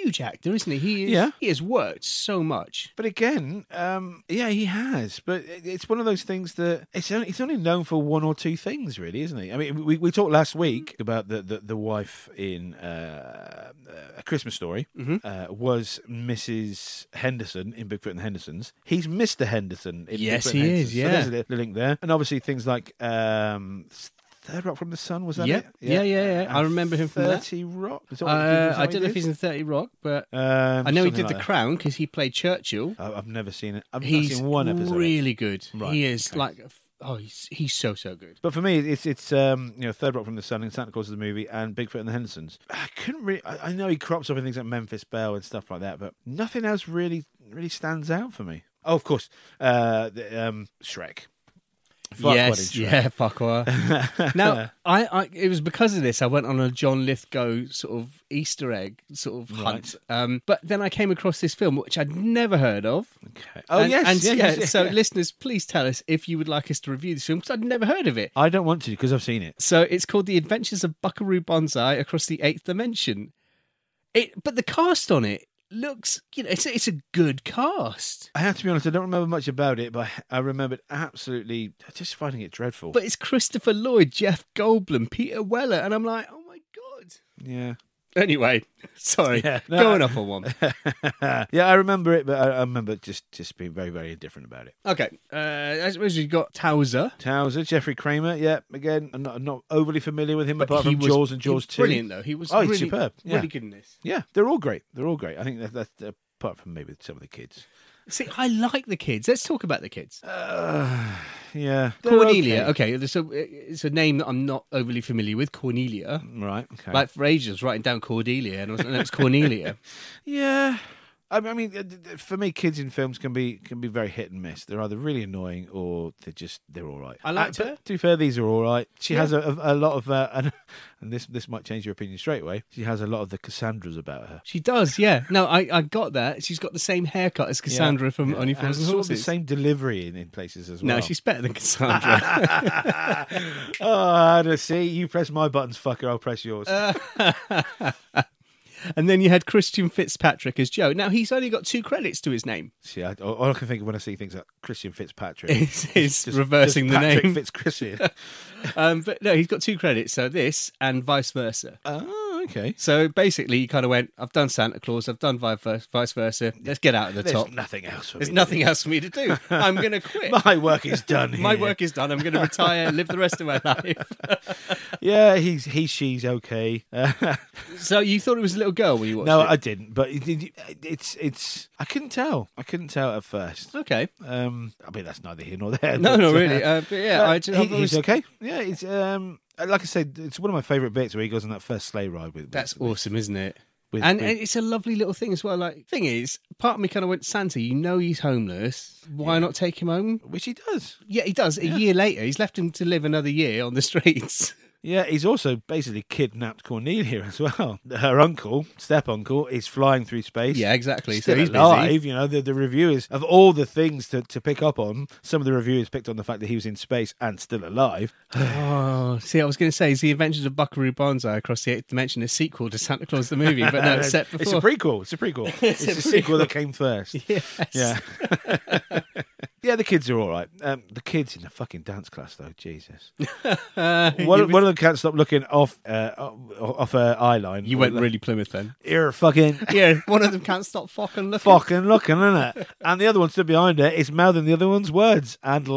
huge actor, isn't he? He is, Yeah. He has worked so much. But again, yeah, he has. But it's one of those things that it's only known for one or two things, really, isn't he? I mean, we talked last week about the wife in A Christmas Story was Mrs. Henderson in Bigfoot and the Hendersons. He's Mr. Henderson in Yes, Bigfoot he and the is, Hendersons. yeah. So there's the link there. And obviously things like Third Rock from the Sun, was that Yep. it? Yeah. I remember him from that. 30 Rock? I don't know if he's in 30 Rock, but I know he did The Crown. Crown because he played Churchill. I've never seen it. I've not He's seen one episode. really good. Right, He is okay. he's so good. But for me, it's Third Rock from the Sun and Santa Claus is the movie and Bigfoot and the Hendersons. I couldn't really. I know he crops up in things like Memphis Belle and stuff like that, but nothing else really stands out for me. Oh, of course, Shrek. Yes, yeah, Farquaad. Now, I it was because of this I went on a John Lithgow sort of Easter egg sort of hunt. But then I came across this film which I'd never heard of. Okay. Oh, yes. So listeners, please tell us if you would like us to review this film because I'd never heard of it. I don't want to because I've seen it. So it's called The Adventures of Buckaroo Banzai Across the Eighth Dimension. But the cast on it looks, it's a good cast. I have to be honest, I don't remember much about it, but I remembered absolutely just finding it dreadful. But it's Christopher Lloyd, Jeff Goldblum, Peter Weller, and I'm like, oh my God. Yeah. Anyway, sorry, Yeah, no, going off on one. Yeah, I remember it, but I remember just being very, very indifferent about it. Okay, I suppose you've got Towser. Towser, Jeffrey Kramer, yeah, again, I'm not overly familiar with him, But apart he from was Jaws and Jaws 2. Brilliant, though. He was Oh, he's really, superb. Yeah. really good in this. Yeah, they're all great. I think that's apart from maybe some of the kids. See, I like the kids. Let's talk about the kids. Yeah. They're Cornelia, okay, so it's a name that I'm not overly familiar with, Cornelia. Right, okay. Like for ages, I was writing down Cordelia, and I was like, no, it's Cornelia. Yeah. I mean, for me, kids in films can be very hit and miss. They're either really annoying or they're all right. I liked her. But to be fair, these are all right. She has a lot of, and this might change your opinion straight away. She has a lot of the Cassandras about her. She does, yeah. No, I got that. She's got the same haircut as Cassandra from Only and Fools and sort of Horses. the same delivery in places as well. No, she's better than Cassandra. Oh, see, you press my buttons, fucker. I'll press yours. And then you had Christian Fitzpatrick as Joe. Now, he's only got 2 credits to his name. See, all I can think of when I see things like Christian Fitzpatrick Is reversing the Patrick name. Fitzchristian. But no, he's got 2 credits. So this and vice versa. Oh, okay. So basically, he kind of went, I've done Santa Claus, I've done vice versa. Let's get out of the There's top. nothing else for There's me. nothing else for me to do. I'm going to quit. My work is done here. My work is done. I'm going to retire, live the rest of my life. Yeah, she's okay. So you thought it was a little girl when you watched No, it? I didn't. But it's. I couldn't tell. I couldn't tell at first. Okay. I mean, that's neither here nor there. No, but, no, really. But yeah, he's okay. Yeah, it's like I said, it's one of my favourite bits where he goes on that first sleigh ride with. That's awesome, isn't it? with- And with- it's a lovely little thing as well. Like, thing is, part of me kind of went, Santa, you know he's homeless. Why not take him home? which he does. Yeah, he does. A year later, he's left him to live another year on the streets. Yeah, he's also basically kidnapped Cornelia as well. Her uncle, step-uncle, is flying through space. Yeah, exactly. Still So he's alive. busy. You know, the reviewers, of all the things to pick up on, some of the reviewers picked on the fact that he was in space and still alive. Oh, see, I was going to say, is The Adventures of Buckaroo Banzai Across the Eighth Dimension a sequel to Santa Claus the movie? But no, it's set before. It's a prequel. It's a prequel. It's a sequel that came first. Yes. Yeah. Yeah, the kids are all right. The kids in the fucking dance class, though, Jesus. One of them can't stop looking off her eye line. You went really Plymouth then. You're fucking Yeah, one of them can't stop fucking looking. looking, isn't it? And the other one stood behind her, is mouthing the other one's words and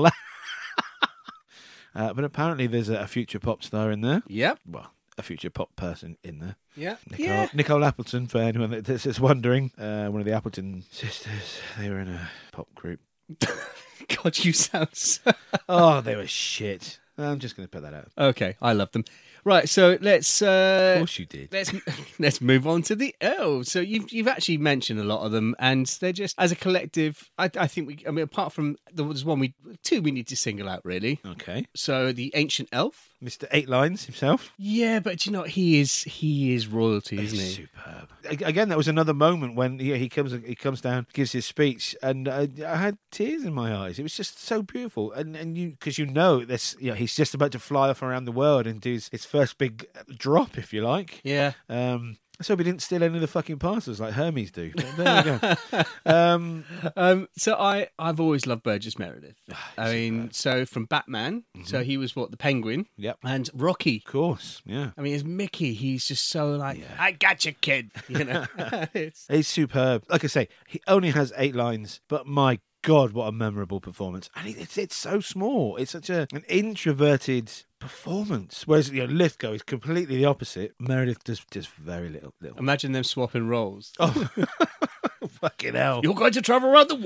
but apparently there's a future pop star in there. Yep. Well, a future pop person in there. Yeah. Nicole Appleton, for anyone that's just wondering. One of the Appleton sisters. They were in a pop group. God, you sound so... Oh, they were shit. I'm just going to put that out. Okay, I love them. Right, so let's Of course you did. let's move on to the elves. So you've actually mentioned a lot of them, and they're just as a collective. I think apart from there's two we need to single out really. Okay. So the ancient elf. Mr. Eight Lines himself. Yeah, but you know he is royalty, isn't He's he? superb. Again, that was another moment when he comes down, gives his speech, and I had tears in my eyes. It was just so beautiful, and you because this, he's just about to fly off around the world and do his first big drop, if you like. Yeah. Let's hope he didn't steal any of the fucking parcels like Hermes do. But there you go. So I've always loved Burgess Meredith. I mean, so from Batman, so he was the Penguin. Yep. And Rocky. Of course, yeah. I mean, as Mickey, he's just so like, I got you, kid. You know, He's superb. Like I say, he only has 8 lines, but my God, what a memorable performance. And it's so small. It's such an introverted performance. Whereas, Lithgow is completely the opposite. Meredith does very little. Imagine them swapping roles. Oh, fucking hell. You're going to travel around the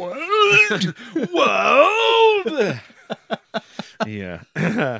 world. World! Yeah.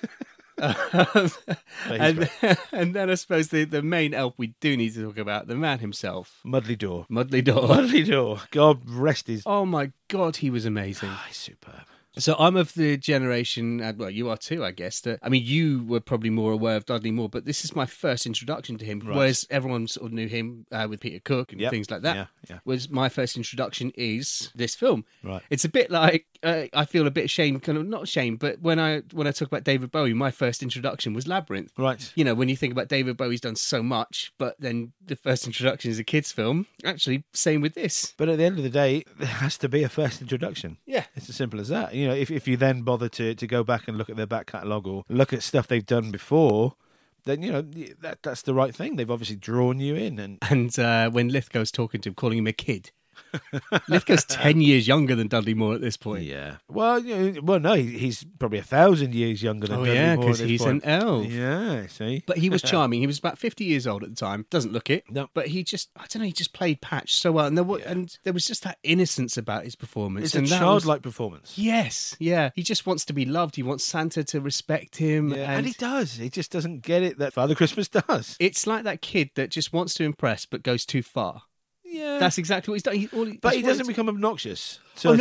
And then I suppose the main elf we do need to talk about, the man himself. Muddley Door. Mudley Door. Muddley Door. God rest his... Oh my God, he was amazing. He's superb. So I'm of the generation, well, you are too, I guess. That, I mean, you were probably more aware of Dudley Moore, but this is my first introduction to him. Right. Whereas everyone sort of knew him with Peter Cook and Yep. things like that. Yeah. Was my first introduction is this film. Right. It's a bit like I feel a bit ashamed, kind of not ashamed, but when I talk about David Bowie, my first introduction was Labyrinth. Right. You know, when you think about David Bowie's done so much, but then the first introduction is a kids' film. Actually, same with this. But at the end of the day, there has to be a first introduction. Yeah. It's as simple as that. If you then bother to go back and look at their back catalogue or look at stuff they've done before, then, that's the right thing. They've obviously drawn you in. And when Lithgow's talking to him, calling him a kid. Lithgow's 10 years younger than Dudley Moore at this point. Yeah. Well, no, he's probably 1,000 years younger than Dudley Moore. Because he's an elf. Yeah, see? But he was charming. He was about 50 years old at the time. Doesn't look it. No. But he just played Patch so well. And there was just that innocence about his performance. It's and a that childlike performance. Yes, yeah. He just wants to be loved. He wants Santa to respect him. Yeah, and he does. He just doesn't get it that Father Christmas does. It's like that kid that just wants to impress but goes too far. Yeah. That's exactly what he's done. But he doesn't become obnoxious. No.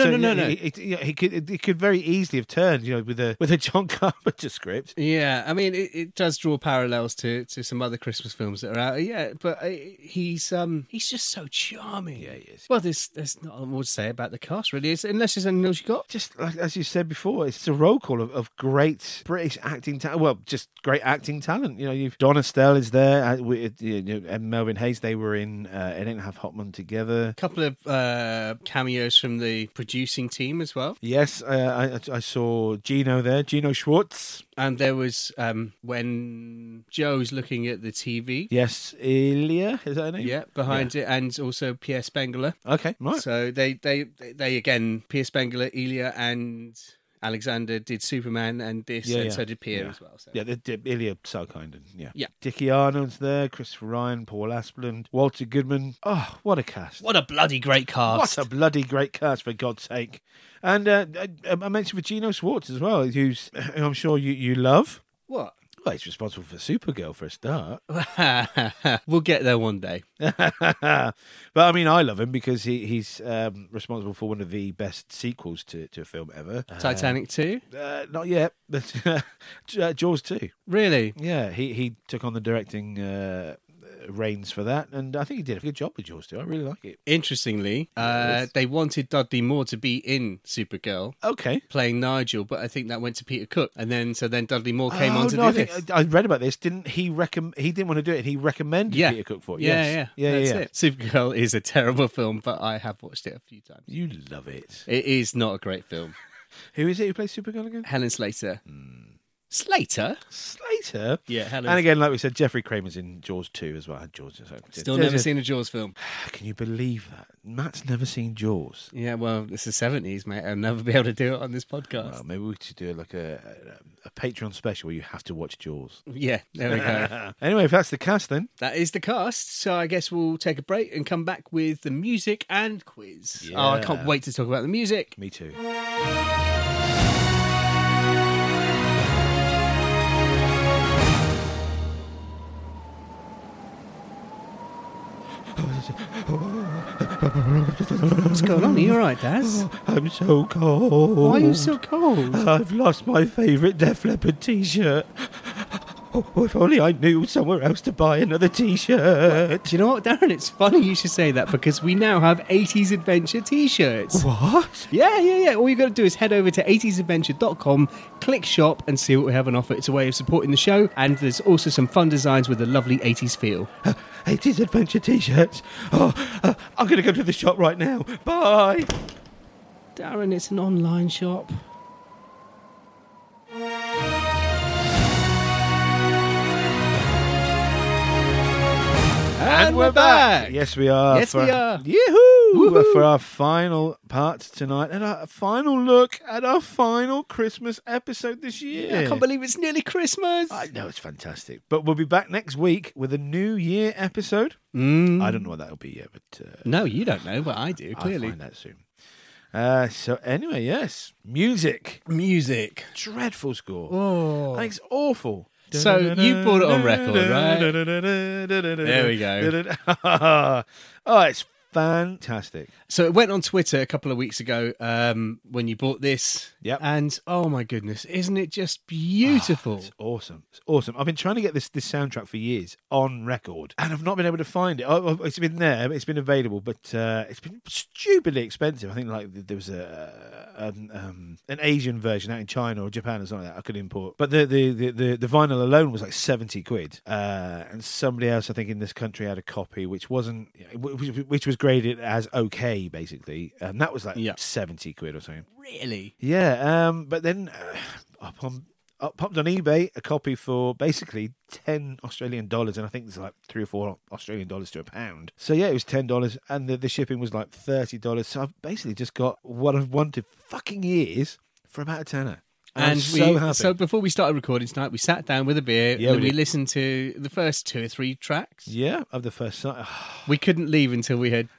He could very easily have turned, with a John Carpenter script. Yeah, I mean, it does draw parallels to some other Christmas films that are out. Yeah, but he's just so charming. Yeah, he is. Well, there's not more to say about the cast, really, unless there's anything else you got. Just like, as you said before, it's a roll call of great British acting talent. Well, just great acting talent. You've Don Estelle is there, and Melvin Hayes. They were in It Ain't Half Hot Man Together. A couple of cameos from the producing team as well. Yes, I saw Gino there, Gino Schwartz. And there was when Joe's looking at the TV. Yes, Ilya, is that her name? Yeah, behind it, and also Pierre Spengler. Okay, right. So they again, Pierre Spengler, Ilya, and Alexander did Superman, and this, and so did Pierre as well. So. Yeah, Ilya Sarkisian, yeah. Yeah. Dickie Arnold's there, Christopher Ryan, Paul Aspland, Walter Goodman. Oh, what a cast. What a bloody great cast. What a bloody great cast, for God's sake. And I mentioned for Gino Schwartz as well, who I'm sure you love. What? Well, he's responsible for Supergirl for a start. We'll get there one day. But I mean, I love him because he's responsible for one of the best sequels to a film ever. Titanic 2? Not yet, but Jaws 2. Really? Yeah, he took on the directing reins for that, and I think he did a good job with Jaws 2. I really like it. Interestingly, they wanted Dudley Moore to be in Supergirl. Okay. Playing Nigel, but I think that went to Peter Cook, and then Dudley Moore came on to do this. I read about this. Didn't he he didn't want to do it, and he recommended Peter Cook for it. Yeah. Yes. That's it. Supergirl is a terrible film, but I have watched it a few times. You love it. It is not a great film. Who is it who plays Supergirl again? Helen Slater. Slater? Yeah, Helen. And again, like we said, Jeffrey Kramer's in Jaws 2 as well. Jaws. Still never seen a Jaws film. Can you believe that? Matt's never seen Jaws. Yeah, well, it's the 70s, mate. I'll never be able to do it on this podcast. Well, maybe we should do like a Patreon special where you have to watch Jaws. Yeah, there we go. Anyway, if that's the cast then. That is the cast. So I guess we'll take a break and come back with the music and quiz. Yeah. Oh, I can't wait to talk about the music. Me too. What's going on? Are you all right, Daz? I'm so cold. Why are you so cold? I've lost my favourite Def Leppard t-shirt. Oh, if only I knew somewhere else to buy another T-shirt. Do you know what, Darren? It's funny you should say that because we now have 80s Adventure t-shirts. What? Yeah. All you got to do is head over to 80sadventure.com, click shop, and see what we have on offer. It's a way of supporting the show, and there's also some fun designs with a lovely 80s feel. 80s Adventure T-shirts. Oh, I'm going to go to the shop right now. Bye. Darren, it's an online shop. And we're back. Yes, we are. Yes, we are. Yoo-hoo! Woohoo! For our final part tonight and our final look at our final Christmas episode this year. I can't believe it's nearly Christmas. I know, it's fantastic. But we'll be back next week with a New Year episode. I don't know what that'll be yet, but... No, you don't know, but I do, clearly. I'll find out soon. So anyway, yes. Music. Dreadful score. Oh. I think it's awful. So you bought it on record, right? There we go. Oh, it's fantastic. So it went on Twitter a couple of weeks ago when you bought this. Yep. And oh my goodness, isn't it just beautiful? It's awesome. It's awesome. I've been trying to get this soundtrack for years on record, and I've not been able to find it. It's been there, it's been available, but it's been stupidly expensive. I think like there was an Asian version out in China or Japan or something like that I could import, but the vinyl alone was like 70 quid. And somebody else I think in this country had a copy which was graded as okay, basically, and that was like 70 quid or something. Really? Yeah, but then I popped on eBay a copy for basically $10 and I think there's like $3 or $4 Australian dollars to a pound. So yeah, it was $10 and the shipping was like $30. So I've basically just got what I've wanted fucking years for about a tenner. And so happy. So before we started recording tonight, we sat down with a beer and we did. listened to the first 2 or 3 tracks. Yeah, of the first song. We couldn't leave until we heard.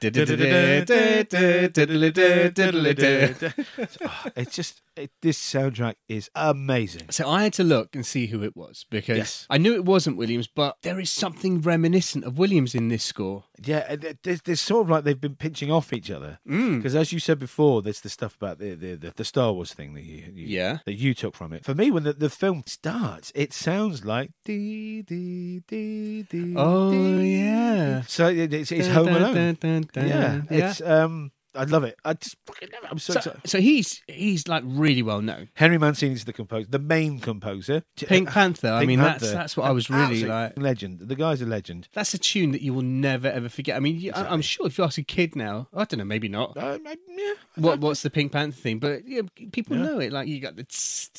It's just this soundtrack is amazing. So I had to look and see who it was because I knew it wasn't Williams, but there is something reminiscent of Williams in this score. Yeah, there's sort of like they've been pinching off each other. Because as you said before, there's the stuff about the Star Wars thing that you took from it. For me, when the film starts, it sounds like dee dee dee dee. Oh dee. yeah. So it's Home Alone. Yeah, it's I love it. I just fucking love it. I'm so excited. So he's like really well known. Henry Mancini's the main composer. Pink Panther. I Pink mean, Panther. that's what I was really Absolute like. Legend. The guy's a legend. That's a tune that you will never ever forget. I mean, I'm sure if you ask a kid now, I don't know, maybe not. Yeah. What's the Pink Panther theme? But yeah, people know it. Like you got the.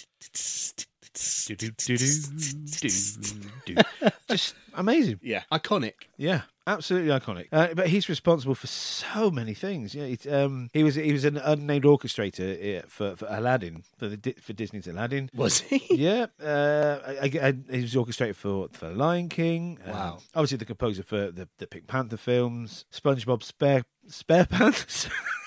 Just amazing. Yeah, iconic. Yeah, absolutely iconic. But he's responsible for so many things. Yeah, he was an unnamed orchestrator for Aladdin, for Disney's Aladdin. Was he? Yeah, he was orchestrated for Lion King. Wow. Obviously the composer for the Pink Panther films, SpongeBob SquarePants.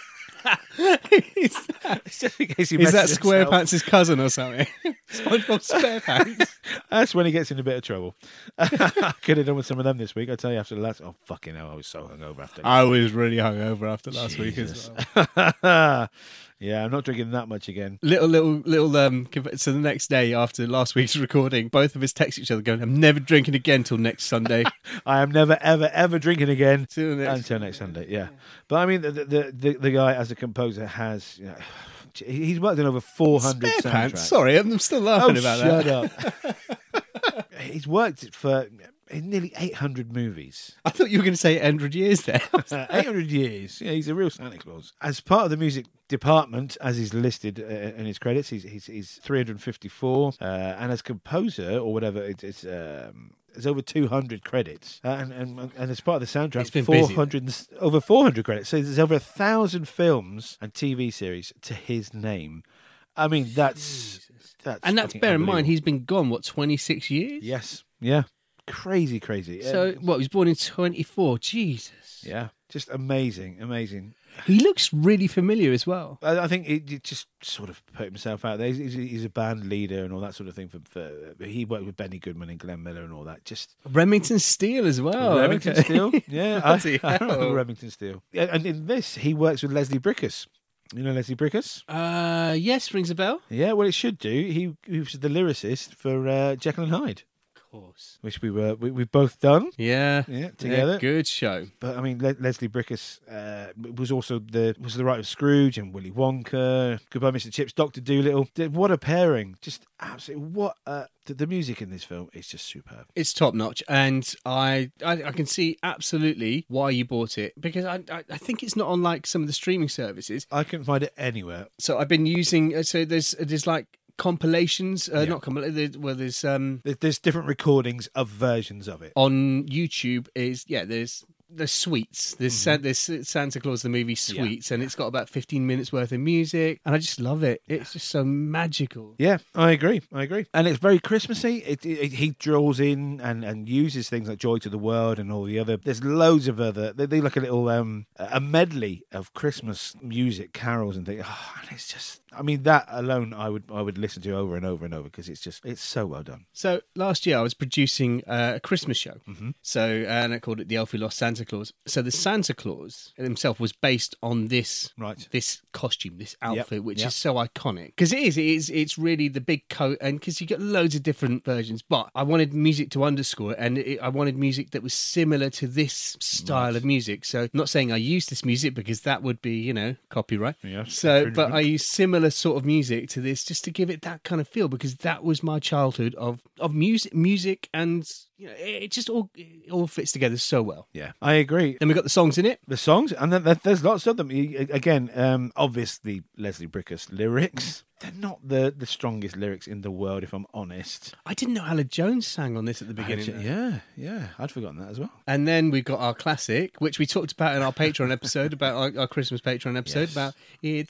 Is Just in case he that messes himself. SquarePants' cousin or something? SpongeBob SquarePants. That's when he gets in a bit of trouble. I could have done with some of them this week. I tell you, after the last... Oh, fucking hell, I was so hungover after. I was really hungover after last week as well. Yeah, I'm not drinking that much again. Little. So the next day after last week's recording, both of us text each other going, "I'm never drinking again till next Sunday." I am never, ever, ever drinking again until next Sunday. Yeah, but I mean, the guy as a composer has, he's worked on over 400 soundtracks. Sorry, I'm still laughing about that. Shut up. He's worked for nearly 800 movies. I thought you were going to say 800 years there. 800 years. Yeah, he's a real Santa Claus. As part of the music department, as he's listed in his credits, he's 354, and as composer or whatever, it's over 200 credits, and as part of the soundtrack, over 400 credits. So there's over 1,000 films and TV series to his name. I mean, that's bear in mind he's been gone 26 years. Yes, yeah. Crazy. So, he was born in 24. Jesus. Yeah, just amazing. He looks really familiar as well. I think he just sort of put himself out there. He's a band leader and all that sort of thing. He worked with Benny Goodman and Glenn Miller and all that. Just Remington Steele as well. Remington Steele? Yeah, I remember Remington Steele. Yeah, and in this, he works with Leslie Bricusse. You know Leslie Bricusse? Yes, rings a bell. Yeah, well, it should do. He was the lyricist for Jekyll and Hyde. course. which we've both done. Yeah. Together. Good show. But I mean, Leslie Brickus was also the writer of Scrooge and Willy Wonka, Goodbye Mr. Chips, Dr. Dolittle. What a pairing! Just absolutely the music in this film is just superb. It's top notch, and I can see absolutely why you bought it, because I think it's not on like some of the streaming services. I couldn't find it anywhere. So I've been using. So there's like compilations, not compilations. Well, There's different recordings of versions of it. on YouTube. There's Sweets. There's Santa Claus the movie Sweets, and it's got about 15 minutes worth of music, and I just love it. It's just so magical. Yeah, I agree. And it's very Christmassy. He draws in and uses things like Joy to the World and all the other. There's loads of other. They like a little a medley of Christmas music, carols and things. Oh, and it's just. I mean, that alone, I would listen to over and over and over because it's so well done. So last year I was producing a Christmas show. So and I called it The Elf Who Lost Santa Claus. So the Santa Claus himself was based on this costume, this outfit, which is so iconic because it's really the big coat, and because you get loads of different versions. But I wanted music to underscore it, and I wanted music that was similar to this style of music. So I'm not saying I used this music because that would be copyright. Yeah. So, but I used similar sort of music to this just to give it that kind of feel, because that was my childhood of music, and it just all fits together so well. Yeah, I agree. Then we got the songs in it. The songs, and then there's lots of them. Again, obviously Leslie Brickus lyrics. They're not the strongest lyrics in the world, if I'm honest. I didn't know Alan Jones sang on this at the beginning. Yeah, I'd forgotten that as well. And then we got our classic, which we talked about in our Patreon episode, about our Christmas Patreon episode, about It's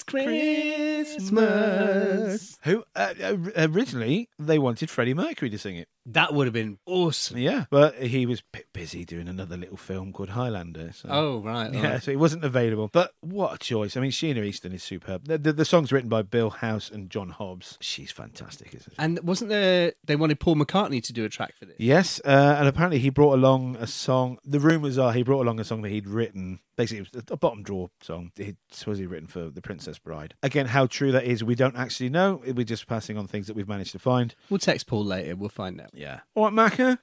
Christmas. Who originally they wanted Freddie Mercury to sing it. That would have been awesome. Yeah, but he was busy doing another little film called Highlander. So. Oh, right. Yeah, so he wasn't available. But what a choice. I mean, Sheena Easton is superb. The song's written by Bill House and John Hobbs. She's fantastic, isn't she? And wasn't there, they wanted Paul McCartney to do a track for this? Yes, and apparently he brought along a song. The rumours are he brought along a song that he'd written. Basically, it was a bottom drawer song he'd supposedly written for The Princess Bride. Again, how true that is, we don't actually know. We're just passing on things that we've managed to find. We'll text Paul later. We'll find out. Yeah. All right, Macca.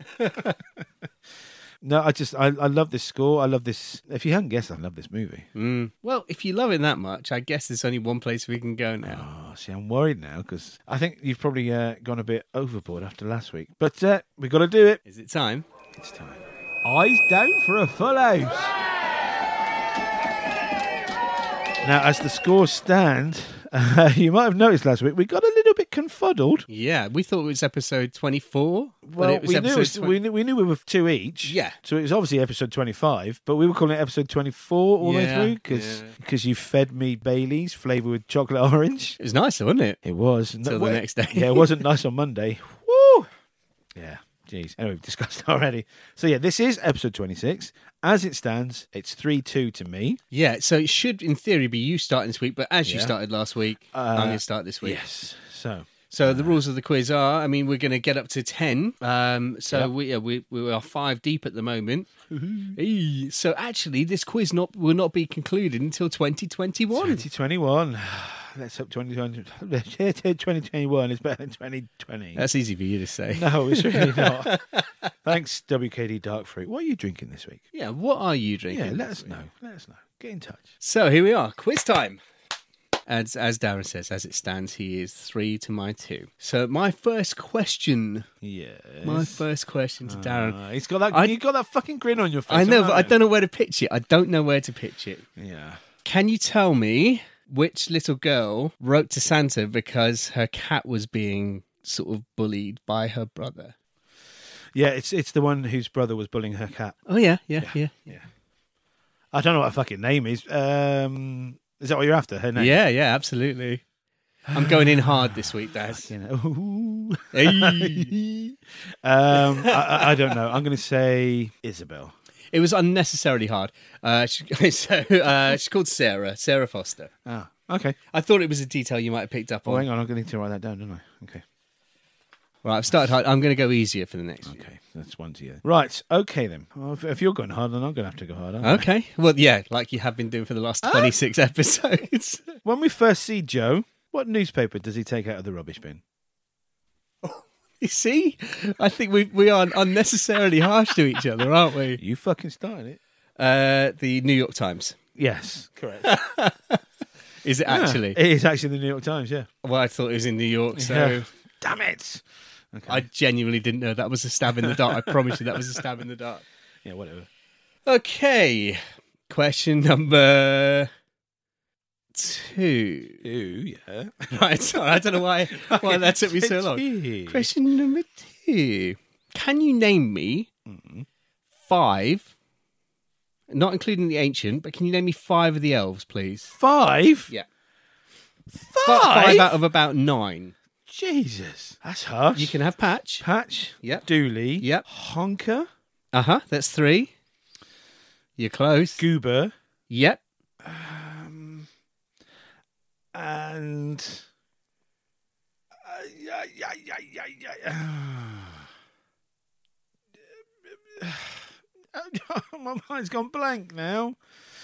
No, I love this score. I love this. If you hadn't guessed, I love this movie. Well, if you love it that much, I guess there's only one place we can go now. Oh, see, I'm worried now because I think you've probably gone a bit overboard after last week. But we've got to do it. Is it time? It's time. Eyes down for a full house. Now, as the scores stand, you might have noticed last week we got a little bit confuddled. Yeah, we thought it was episode 24. Well, but it was we knew we were 2 each. Yeah. So it was obviously episode 25, but we were calling it episode 24 all the way through because you fed me Bailey's flavoured with chocolate orange. It was nice, wasn't it? It was. Until the next day. Yeah, it wasn't nice on Monday. Woo! Yeah. Jeez. Anyway, we've discussed it already. So, yeah, this is episode 26. As it stands, it's 3-2 to me. Yeah, so it should, in theory, be you starting this week, but as you started last week, I'm going to start this week. Yes. So the rules of the quiz are, I mean, we're going to get up to 10. We are 5 deep at the moment. Hey, so actually, this quiz will not be concluded until 2021. 2021. Let's hope 2021 is better than 2020. That's easy for you to say. No, it's really not. Thanks, WKD Dark Fruit. What are you drinking this week? Yeah, what are you drinking? Yeah, let us know. Get in touch. So here we are, quiz time. As Darren says, as it stands, he is 3 to my 2. So my first question. Yes. My first question to Darren. He's got that. You got that fucking grin on your face. I know, but I don't know where to pitch it. Yeah. Can you tell me which little girl wrote to Santa because her cat was being sort of bullied by her brother? Yeah, it's the one whose brother was bullying her cat. Oh yeah. I don't know what her fucking name is. Is that what you're after? Her name? Yeah, absolutely. I'm going in hard this week, Daz. You know. Hey. I don't know. I'm going to say Isabel. It was unnecessarily hard. She's called Sarah Foster. Ah, okay. I thought it was a detail you might have picked up on. Oh, hang on. I'm going to write that down, don't I? Okay. Right, I've started hard. I'm going to go easier for the next few. Okay, that's 1 to you. Right, okay then. Well, if you're going hard, then I'm going to have to go hard, aren't I? Okay. Well, yeah, like you have been doing for the last 26 episodes. When we first see Joe, what newspaper does he take out of the rubbish bin? You see? I think we are unnecessarily harsh to each other, aren't we? You fucking started it. The New York Times. Yes, correct. Is it actually? It is actually the New York Times, yeah. Well, I thought it was in New York, so Yeah. Damn it. Okay. I genuinely didn't know that was a stab in the dark. I promise you that was a stab in the dark. Yeah, whatever. Okay. Question number 2. Ooh, yeah. Right, sorry, I don't know why that took me so long. Two. Question number 2. Can you name me 5, not including the ancient, but can you name me 5 of the elves, please? 5? Yeah. 5? 5 out of about 9. Jesus. That's harsh. You can have Patch. Patch. Yep. Dooley. Yep. Honker. Uh-huh, that's 3. You're close. Goober. Yep. And... My mind's gone blank now.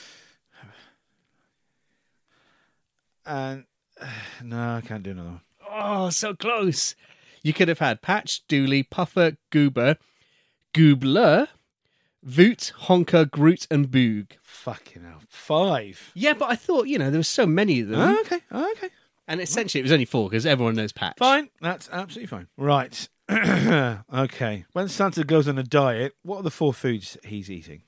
And... No, I can't do another one. Oh, so close. You could have had Patch, Dooley, Puffer, Goober, Goobler, Voot, Honker, Groot, and Boog. Fucking hell. 5. Yeah, but I thought, there were so many of them. Oh, okay. Oh, okay. And essentially it was only 4 because everyone knows Patch. Fine. That's absolutely fine. Right. Okay. When Santa goes on a diet, what are the 4 foods he's eating?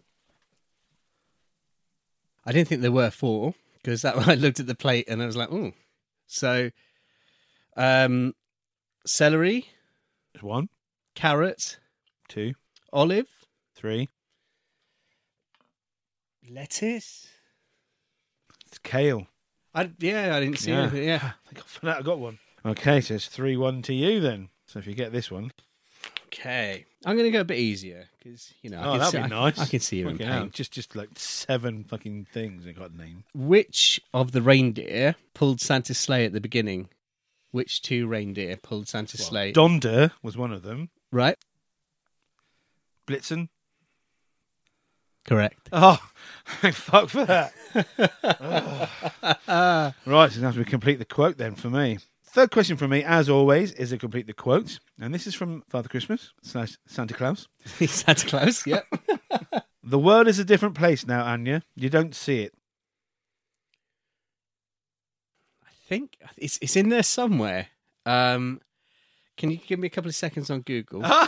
I didn't think there were 4 because I looked at the plate and I was like, oh. So, celery, 1, carrot, 2, olive, 3. lettuce. It's kale. I didn't see anything. Yeah. Thank God for that. I got one. Okay, so it's 3-1 to you then. So if you get this one. Okay. I'm going to go a bit easier because, that'd be nice. I can see you're in Fucking pain. hell, just like 7 fucking things I got named. Which of the reindeer pulled Santa's sleigh at the beginning? Which 2 reindeer pulled Santa's sleigh? Donder was one of them. Right? Blitzen. Correct. Oh, thank fuck for that. Right, so now we complete the quote then for me. Third question from me, as always, is a complete the quote. And this is from Father Christmas / Santa Claus. Santa Claus, yep. The world is a different place now, Anya. You don't see it. I think it's in there somewhere. Can you give me a couple of seconds on Google? No.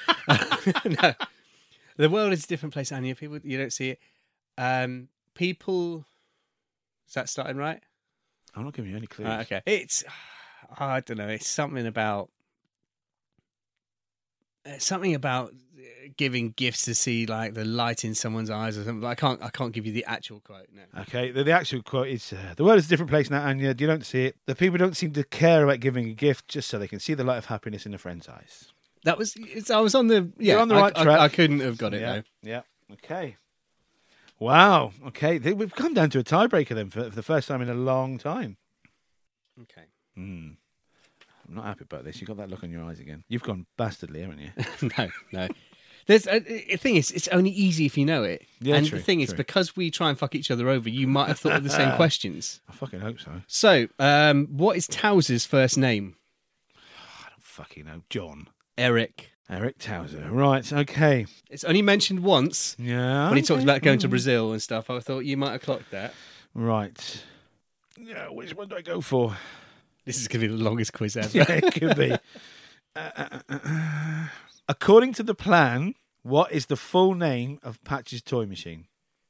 The world is a different place, Anya. People, you don't see it. People... Is that starting right? I'm not giving you any clues. Right, okay. It's... I don't know. It's something about giving gifts to see like the light in someone's eyes or something. I can't give you the actual quote. No. Okay, the actual quote is, the world is a different place now, Anya. You don't see it. The people don't seem to care about giving a gift just so they can see the light of happiness in a friend's eyes. That was. I was on the. Yeah, You're on the right track. I couldn't have got it though. Yeah. Okay. Wow. Okay, we've come down to a tiebreaker then for the first time in a long time. Okay. I'm not happy about this. You got that look on your eyes again. You've gone bastardly, haven't you? No. There's the thing is, it's only easy if you know it. Yeah, and true, the thing is, true. because we try and fuck each other over, you might have thought of the same questions. I fucking hope so. So, what is Towser's first name? I don't fucking know. John. Eric. Eric Towser. Right. Okay. It's only mentioned once Yeah. when he talks about going to Brazil and stuff. I thought you might have clocked that. Right. Yeah. Which one do I go for? This is going to be the longest quiz ever. Yeah, it could be. According to the plan, what is the full name of Patch's toy machine?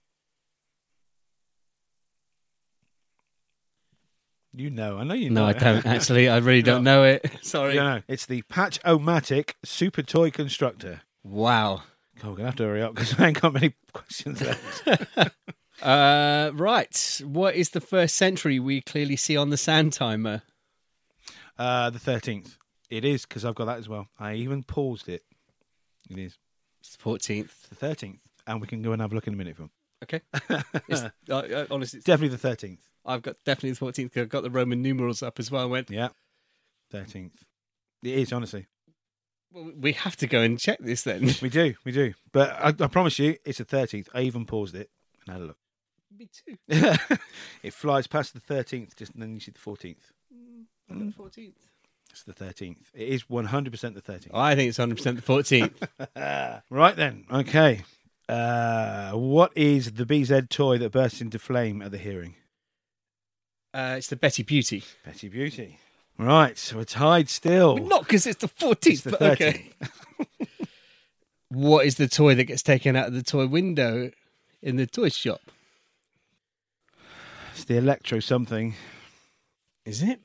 You know. I know you know. No, I it. don't actually. I really don't know it. Sorry. You know. It's the Patch-O-Matic Super Toy Constructor. Wow. Oh, we're going to have to hurry up because I ain't got many questions left. Right. What is the first century we clearly see on the sand timer? The 13th. It is, because I've got that as well. I even paused it. It is. It's the 14th. It's the 13th. And we can go and have a look in a minute, Phil. Okay. Honestly, Definitely the 13th. I've got definitely the 14th because I've got the Roman numerals up as well. I went, Yeah. 13th. It is, honestly. well, we have to go and check this then. We do. But I promise you, it's the 13th. I even paused it and had a look. Me too. It flies past the 13th, just and then you see the 14th. The 14th. It's the 13th. It is 100% the 13th. I think it's 100% the 14th. Right then. Okay. What is the BZ toy that burst into flame at the hearing? It's the Betty Beauty. Betty Beauty. Right, so we're tied still. Not because it's the 14th, It's the but 13th. okay. What is the toy that gets taken out of the toy window in the toy shop? It's the Electro something. Is it?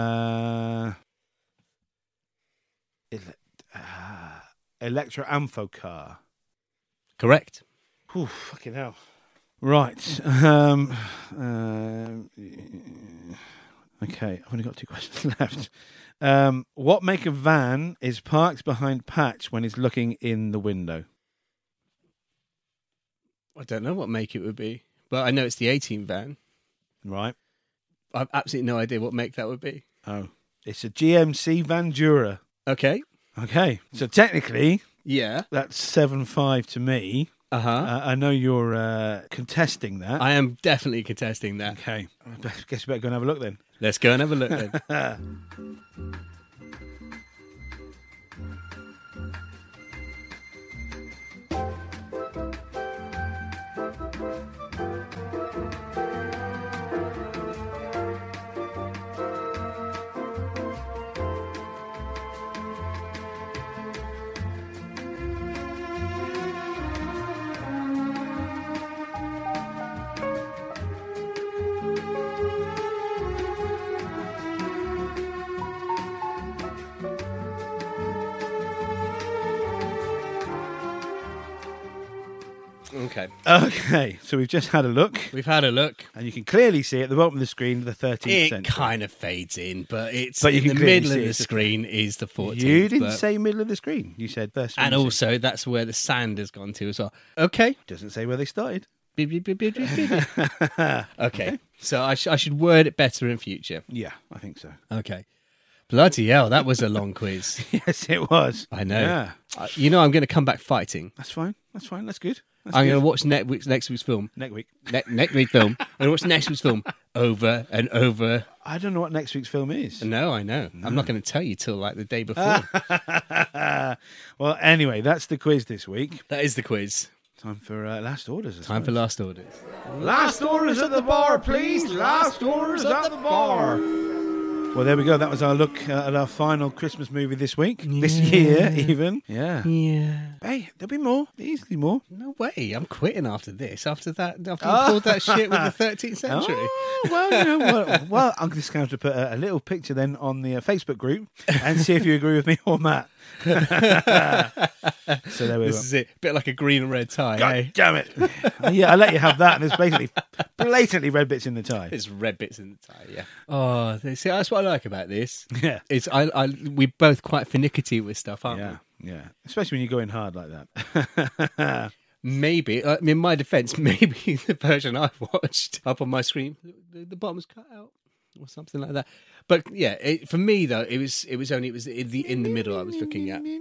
Electro Ampho car. Correct. Whew, fucking hell. Right. Okay, I've only got 2 questions left. What make of van is parked behind Patch when he's looking in the window? I don't know what make it would be, but I know it's the 18 van. Right. I've absolutely no idea what make that would be. Oh, it's a GMC Vandura. Okay. Okay, so technically Yeah. that's 7-5 to me. Uh-huh. I know you're contesting that. I am definitely contesting that. Okay, I guess we better go and have a look then. Let's go and have a look then. Okay. Okay, so we've just had a look, We've had a look. and you can clearly see at the bottom of the screen the 13th It century. kind of fades in, but it's But you in can the clearly middle see of the it's the- screen is the 14th. You didn't but- say middle of the screen. You said first. And one. also, that's where the sand has gone to as well. Okay. Doesn't say where they started. Beep, beep, beep, beep, beep, beep. Okay. So I should word it better in future. Yeah, I think so. Okay. Bloody hell, that was a long quiz. Yes, it was. I know. Yeah, You know I'm going to come back fighting. that's fine. That's fine. That's good. That's I'm good. going to watch next week's film. Next week. Next week's film. I'm going to watch next week's film over and over. I don't know what next week's film is. No, I know. I'm not going to tell you till like the day before. Well, anyway, that's the quiz this week. That is the quiz. Time for last orders. I Time for suppose. last orders. Last orders at the bar, please. Last orders at the bar. Well, there we go. That was our look at our final Christmas movie this week. This year, even. Yeah. Yeah. Hey, there'll be more. Easily more. No way. I'm quitting after this. After that, after you pulled that shit with the 13th century. Oh, well, you know, well, I'm just going to put a little picture then on the Facebook group and see if you agree with me or Matt. So there we This go. is it. Bit like a green and red tie, God eh? damn it. Yeah, I let you have that. And there's basically blatantly red bits in the tie. There's red bits in the tie, yeah. Oh, see, that's what I like about this. Yeah. It's we're both quite finicky with stuff, aren't Yeah, yeah. Especially when you're going hard like that. we? Maybe, in my defence, maybe the version I watched up on my screen, the bottom was cut out or something like that. But yeah, for me though, it was in the middle I was looking at.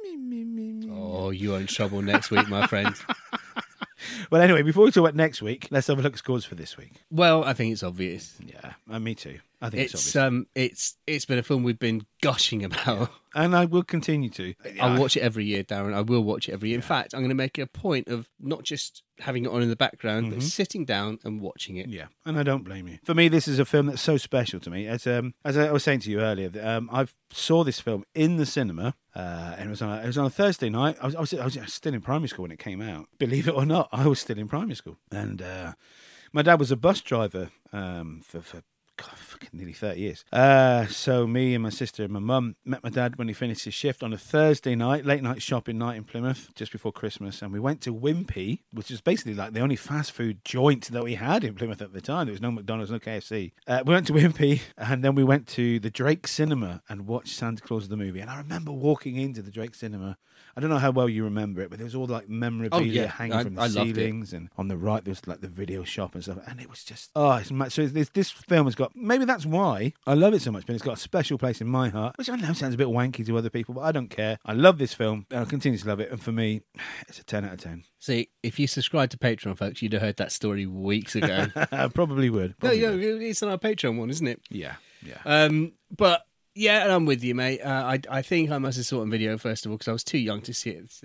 Oh, you're in trouble next week, my friend. Well, anyway, before we talk about next week, let's have a look at scores for this week. Well, I think it's obvious. Yeah, me too. I think it's It's it's been a film we've been gushing about. and I will continue to. I'll watch it every year, Darren. I will watch it every year. In fact, I'm going to make it a point of not just having it on in the background, but sitting down and watching it. Yeah, and I don't blame you. For me, this is a film that's so special to me. As I was saying to you earlier, I saw this film in the cinema, and it was on a Thursday night. I was still in primary school when it came out. Believe it or not, I was still in primary school, and my dad was a bus driver for God, fucking nearly 30 years. So me and my sister and my mum met my dad when he finished his shift on a Thursday night, late night shopping night in Plymouth, just before Christmas. And we went to Wimpy, which is basically like the only fast food joint that we had in Plymouth at the time. There was no McDonald's, no KFC. We went to Wimpy, and then we went to the Drake Cinema and watched Santa Claus the movie. And I remember walking into the Drake Cinema. I don't know how well you remember it, but there was all like memorabilia hanging from the I loved it. ceilings, and on the right there was like the video shop and stuff. And it was just it's mad. So this film has got, maybe that's why I love it so much, but it's got a special place in my heart, which I know sounds a bit wanky to other people, but I don't care. I love this film, and I'll continue to love it. And for me, it's a 10 out of 10. See, if you subscribe to Patreon, folks, you'd have heard that story weeks ago. I probably would. No, Probably would. it's on our Patreon one, isn't it? Yeah, yeah. But Yeah, and I'm with you, mate. I think I must have saw it on video first of all because I was too young to see it.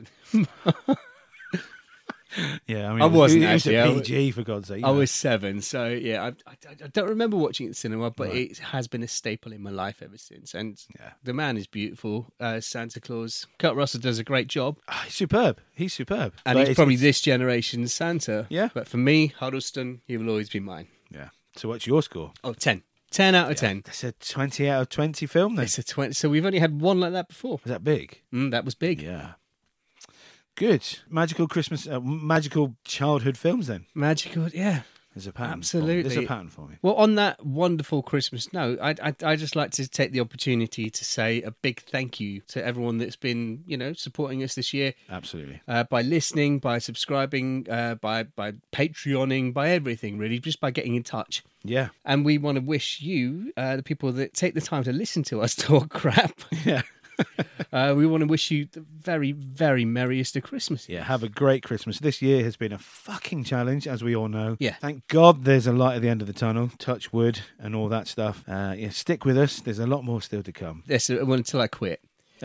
Yeah, I mean, I wasn't it was actually. a PG, for God's sake. I was 7, so yeah, I don't remember watching it in the cinema, but it has been a staple in my life ever since. And the man is beautiful. Santa Claus. Kurt Russell does a great job. He's superb. He's superb. And But he's probably this generation's Santa. Yeah. But for me, Huddleston, he will always be mine. Yeah. So what's your score? Oh, 10. 10 out of 10. That's a 20 out of 20 film then. It's a 20. So we've only had one like that before. Was that big? That was big. Yeah. Good. Magical Christmas, magical childhood films then. Magical, yeah. There's a pattern. Absolutely. There's a pattern for me. Well, on that wonderful Christmas note, I just like to take the opportunity to say a big thank you to everyone that's been, supporting us this year. Absolutely. By listening, by subscribing, by Patreoning, by everything, really, just by getting in touch. Yeah. And we want to wish you, the people that take the time to listen to us talk crap, Yeah. we want to wish you the very, very merriest of Christmas. Yeah, have a great Christmas. This year has been a fucking challenge, as we all know. Yeah. Thank God there's a light at the end of the tunnel, touch wood and all that stuff. Stick with us. There's a lot more still to come. Yes, well, until I quit.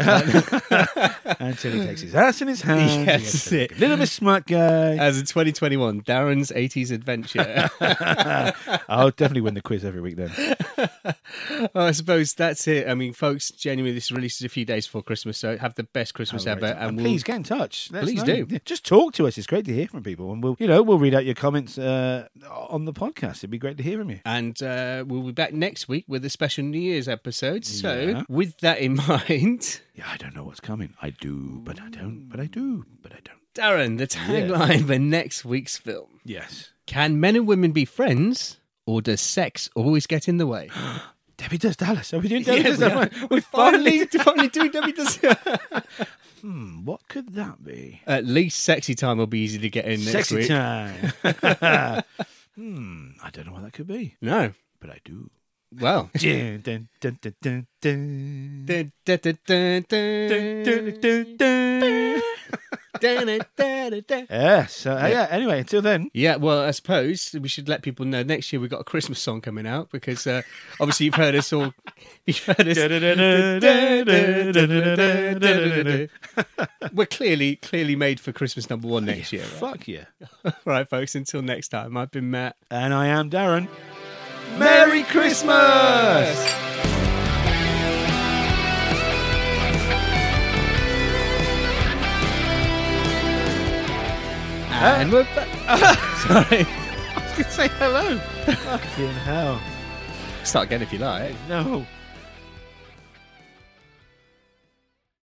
Until he takes his ass in his hand. Yes, He gets that's it. Little bit smart guy. As in 2021, Darren's 80s adventure. I'll definitely win the quiz every week then. I suppose that's it. I mean, folks, genuinely, this releases a few days before Christmas, so have the best Christmas ever. And please get in touch. Let us Please know. do. Just talk to us. It's great to hear from people, and we'll read out your comments on the podcast. It'd be great to hear from you. And we'll be back next week with a special New Year's episode. So, Yeah. with that in mind, Yeah, I don't know what's coming. I do, but I don't. But I do, but I don't. Darren, the tagline for next week's film: Yes. Can men and women be friends, or does sex always get in the way? Debbie Does Dallas. Are we doing Debbie Does we Dallas? are. We finally doing Debbie Does. What could that be? At least sexy time will be easy to get in next Sexy week. time. I don't know what that could be, No. but I do. Well. Dun, dun, dun, dun, dun, dun. Dun, dun, dun, dun, dun. Dun, dun, dun. Dun, dun, dun, dun. Yeah, anyway, until then. Yeah, well, I suppose we should let people know next year we've got a Christmas song coming out because obviously you've heard us all. You've heard us. We're clearly made for Christmas #1 next year. Right? Fuck yeah. All right, folks, until next time, I've been Matt. And I am Darren. Merry Christmas! And we're back. Sorry. I was going to say hello. Fucking hell. Start again if you like. No.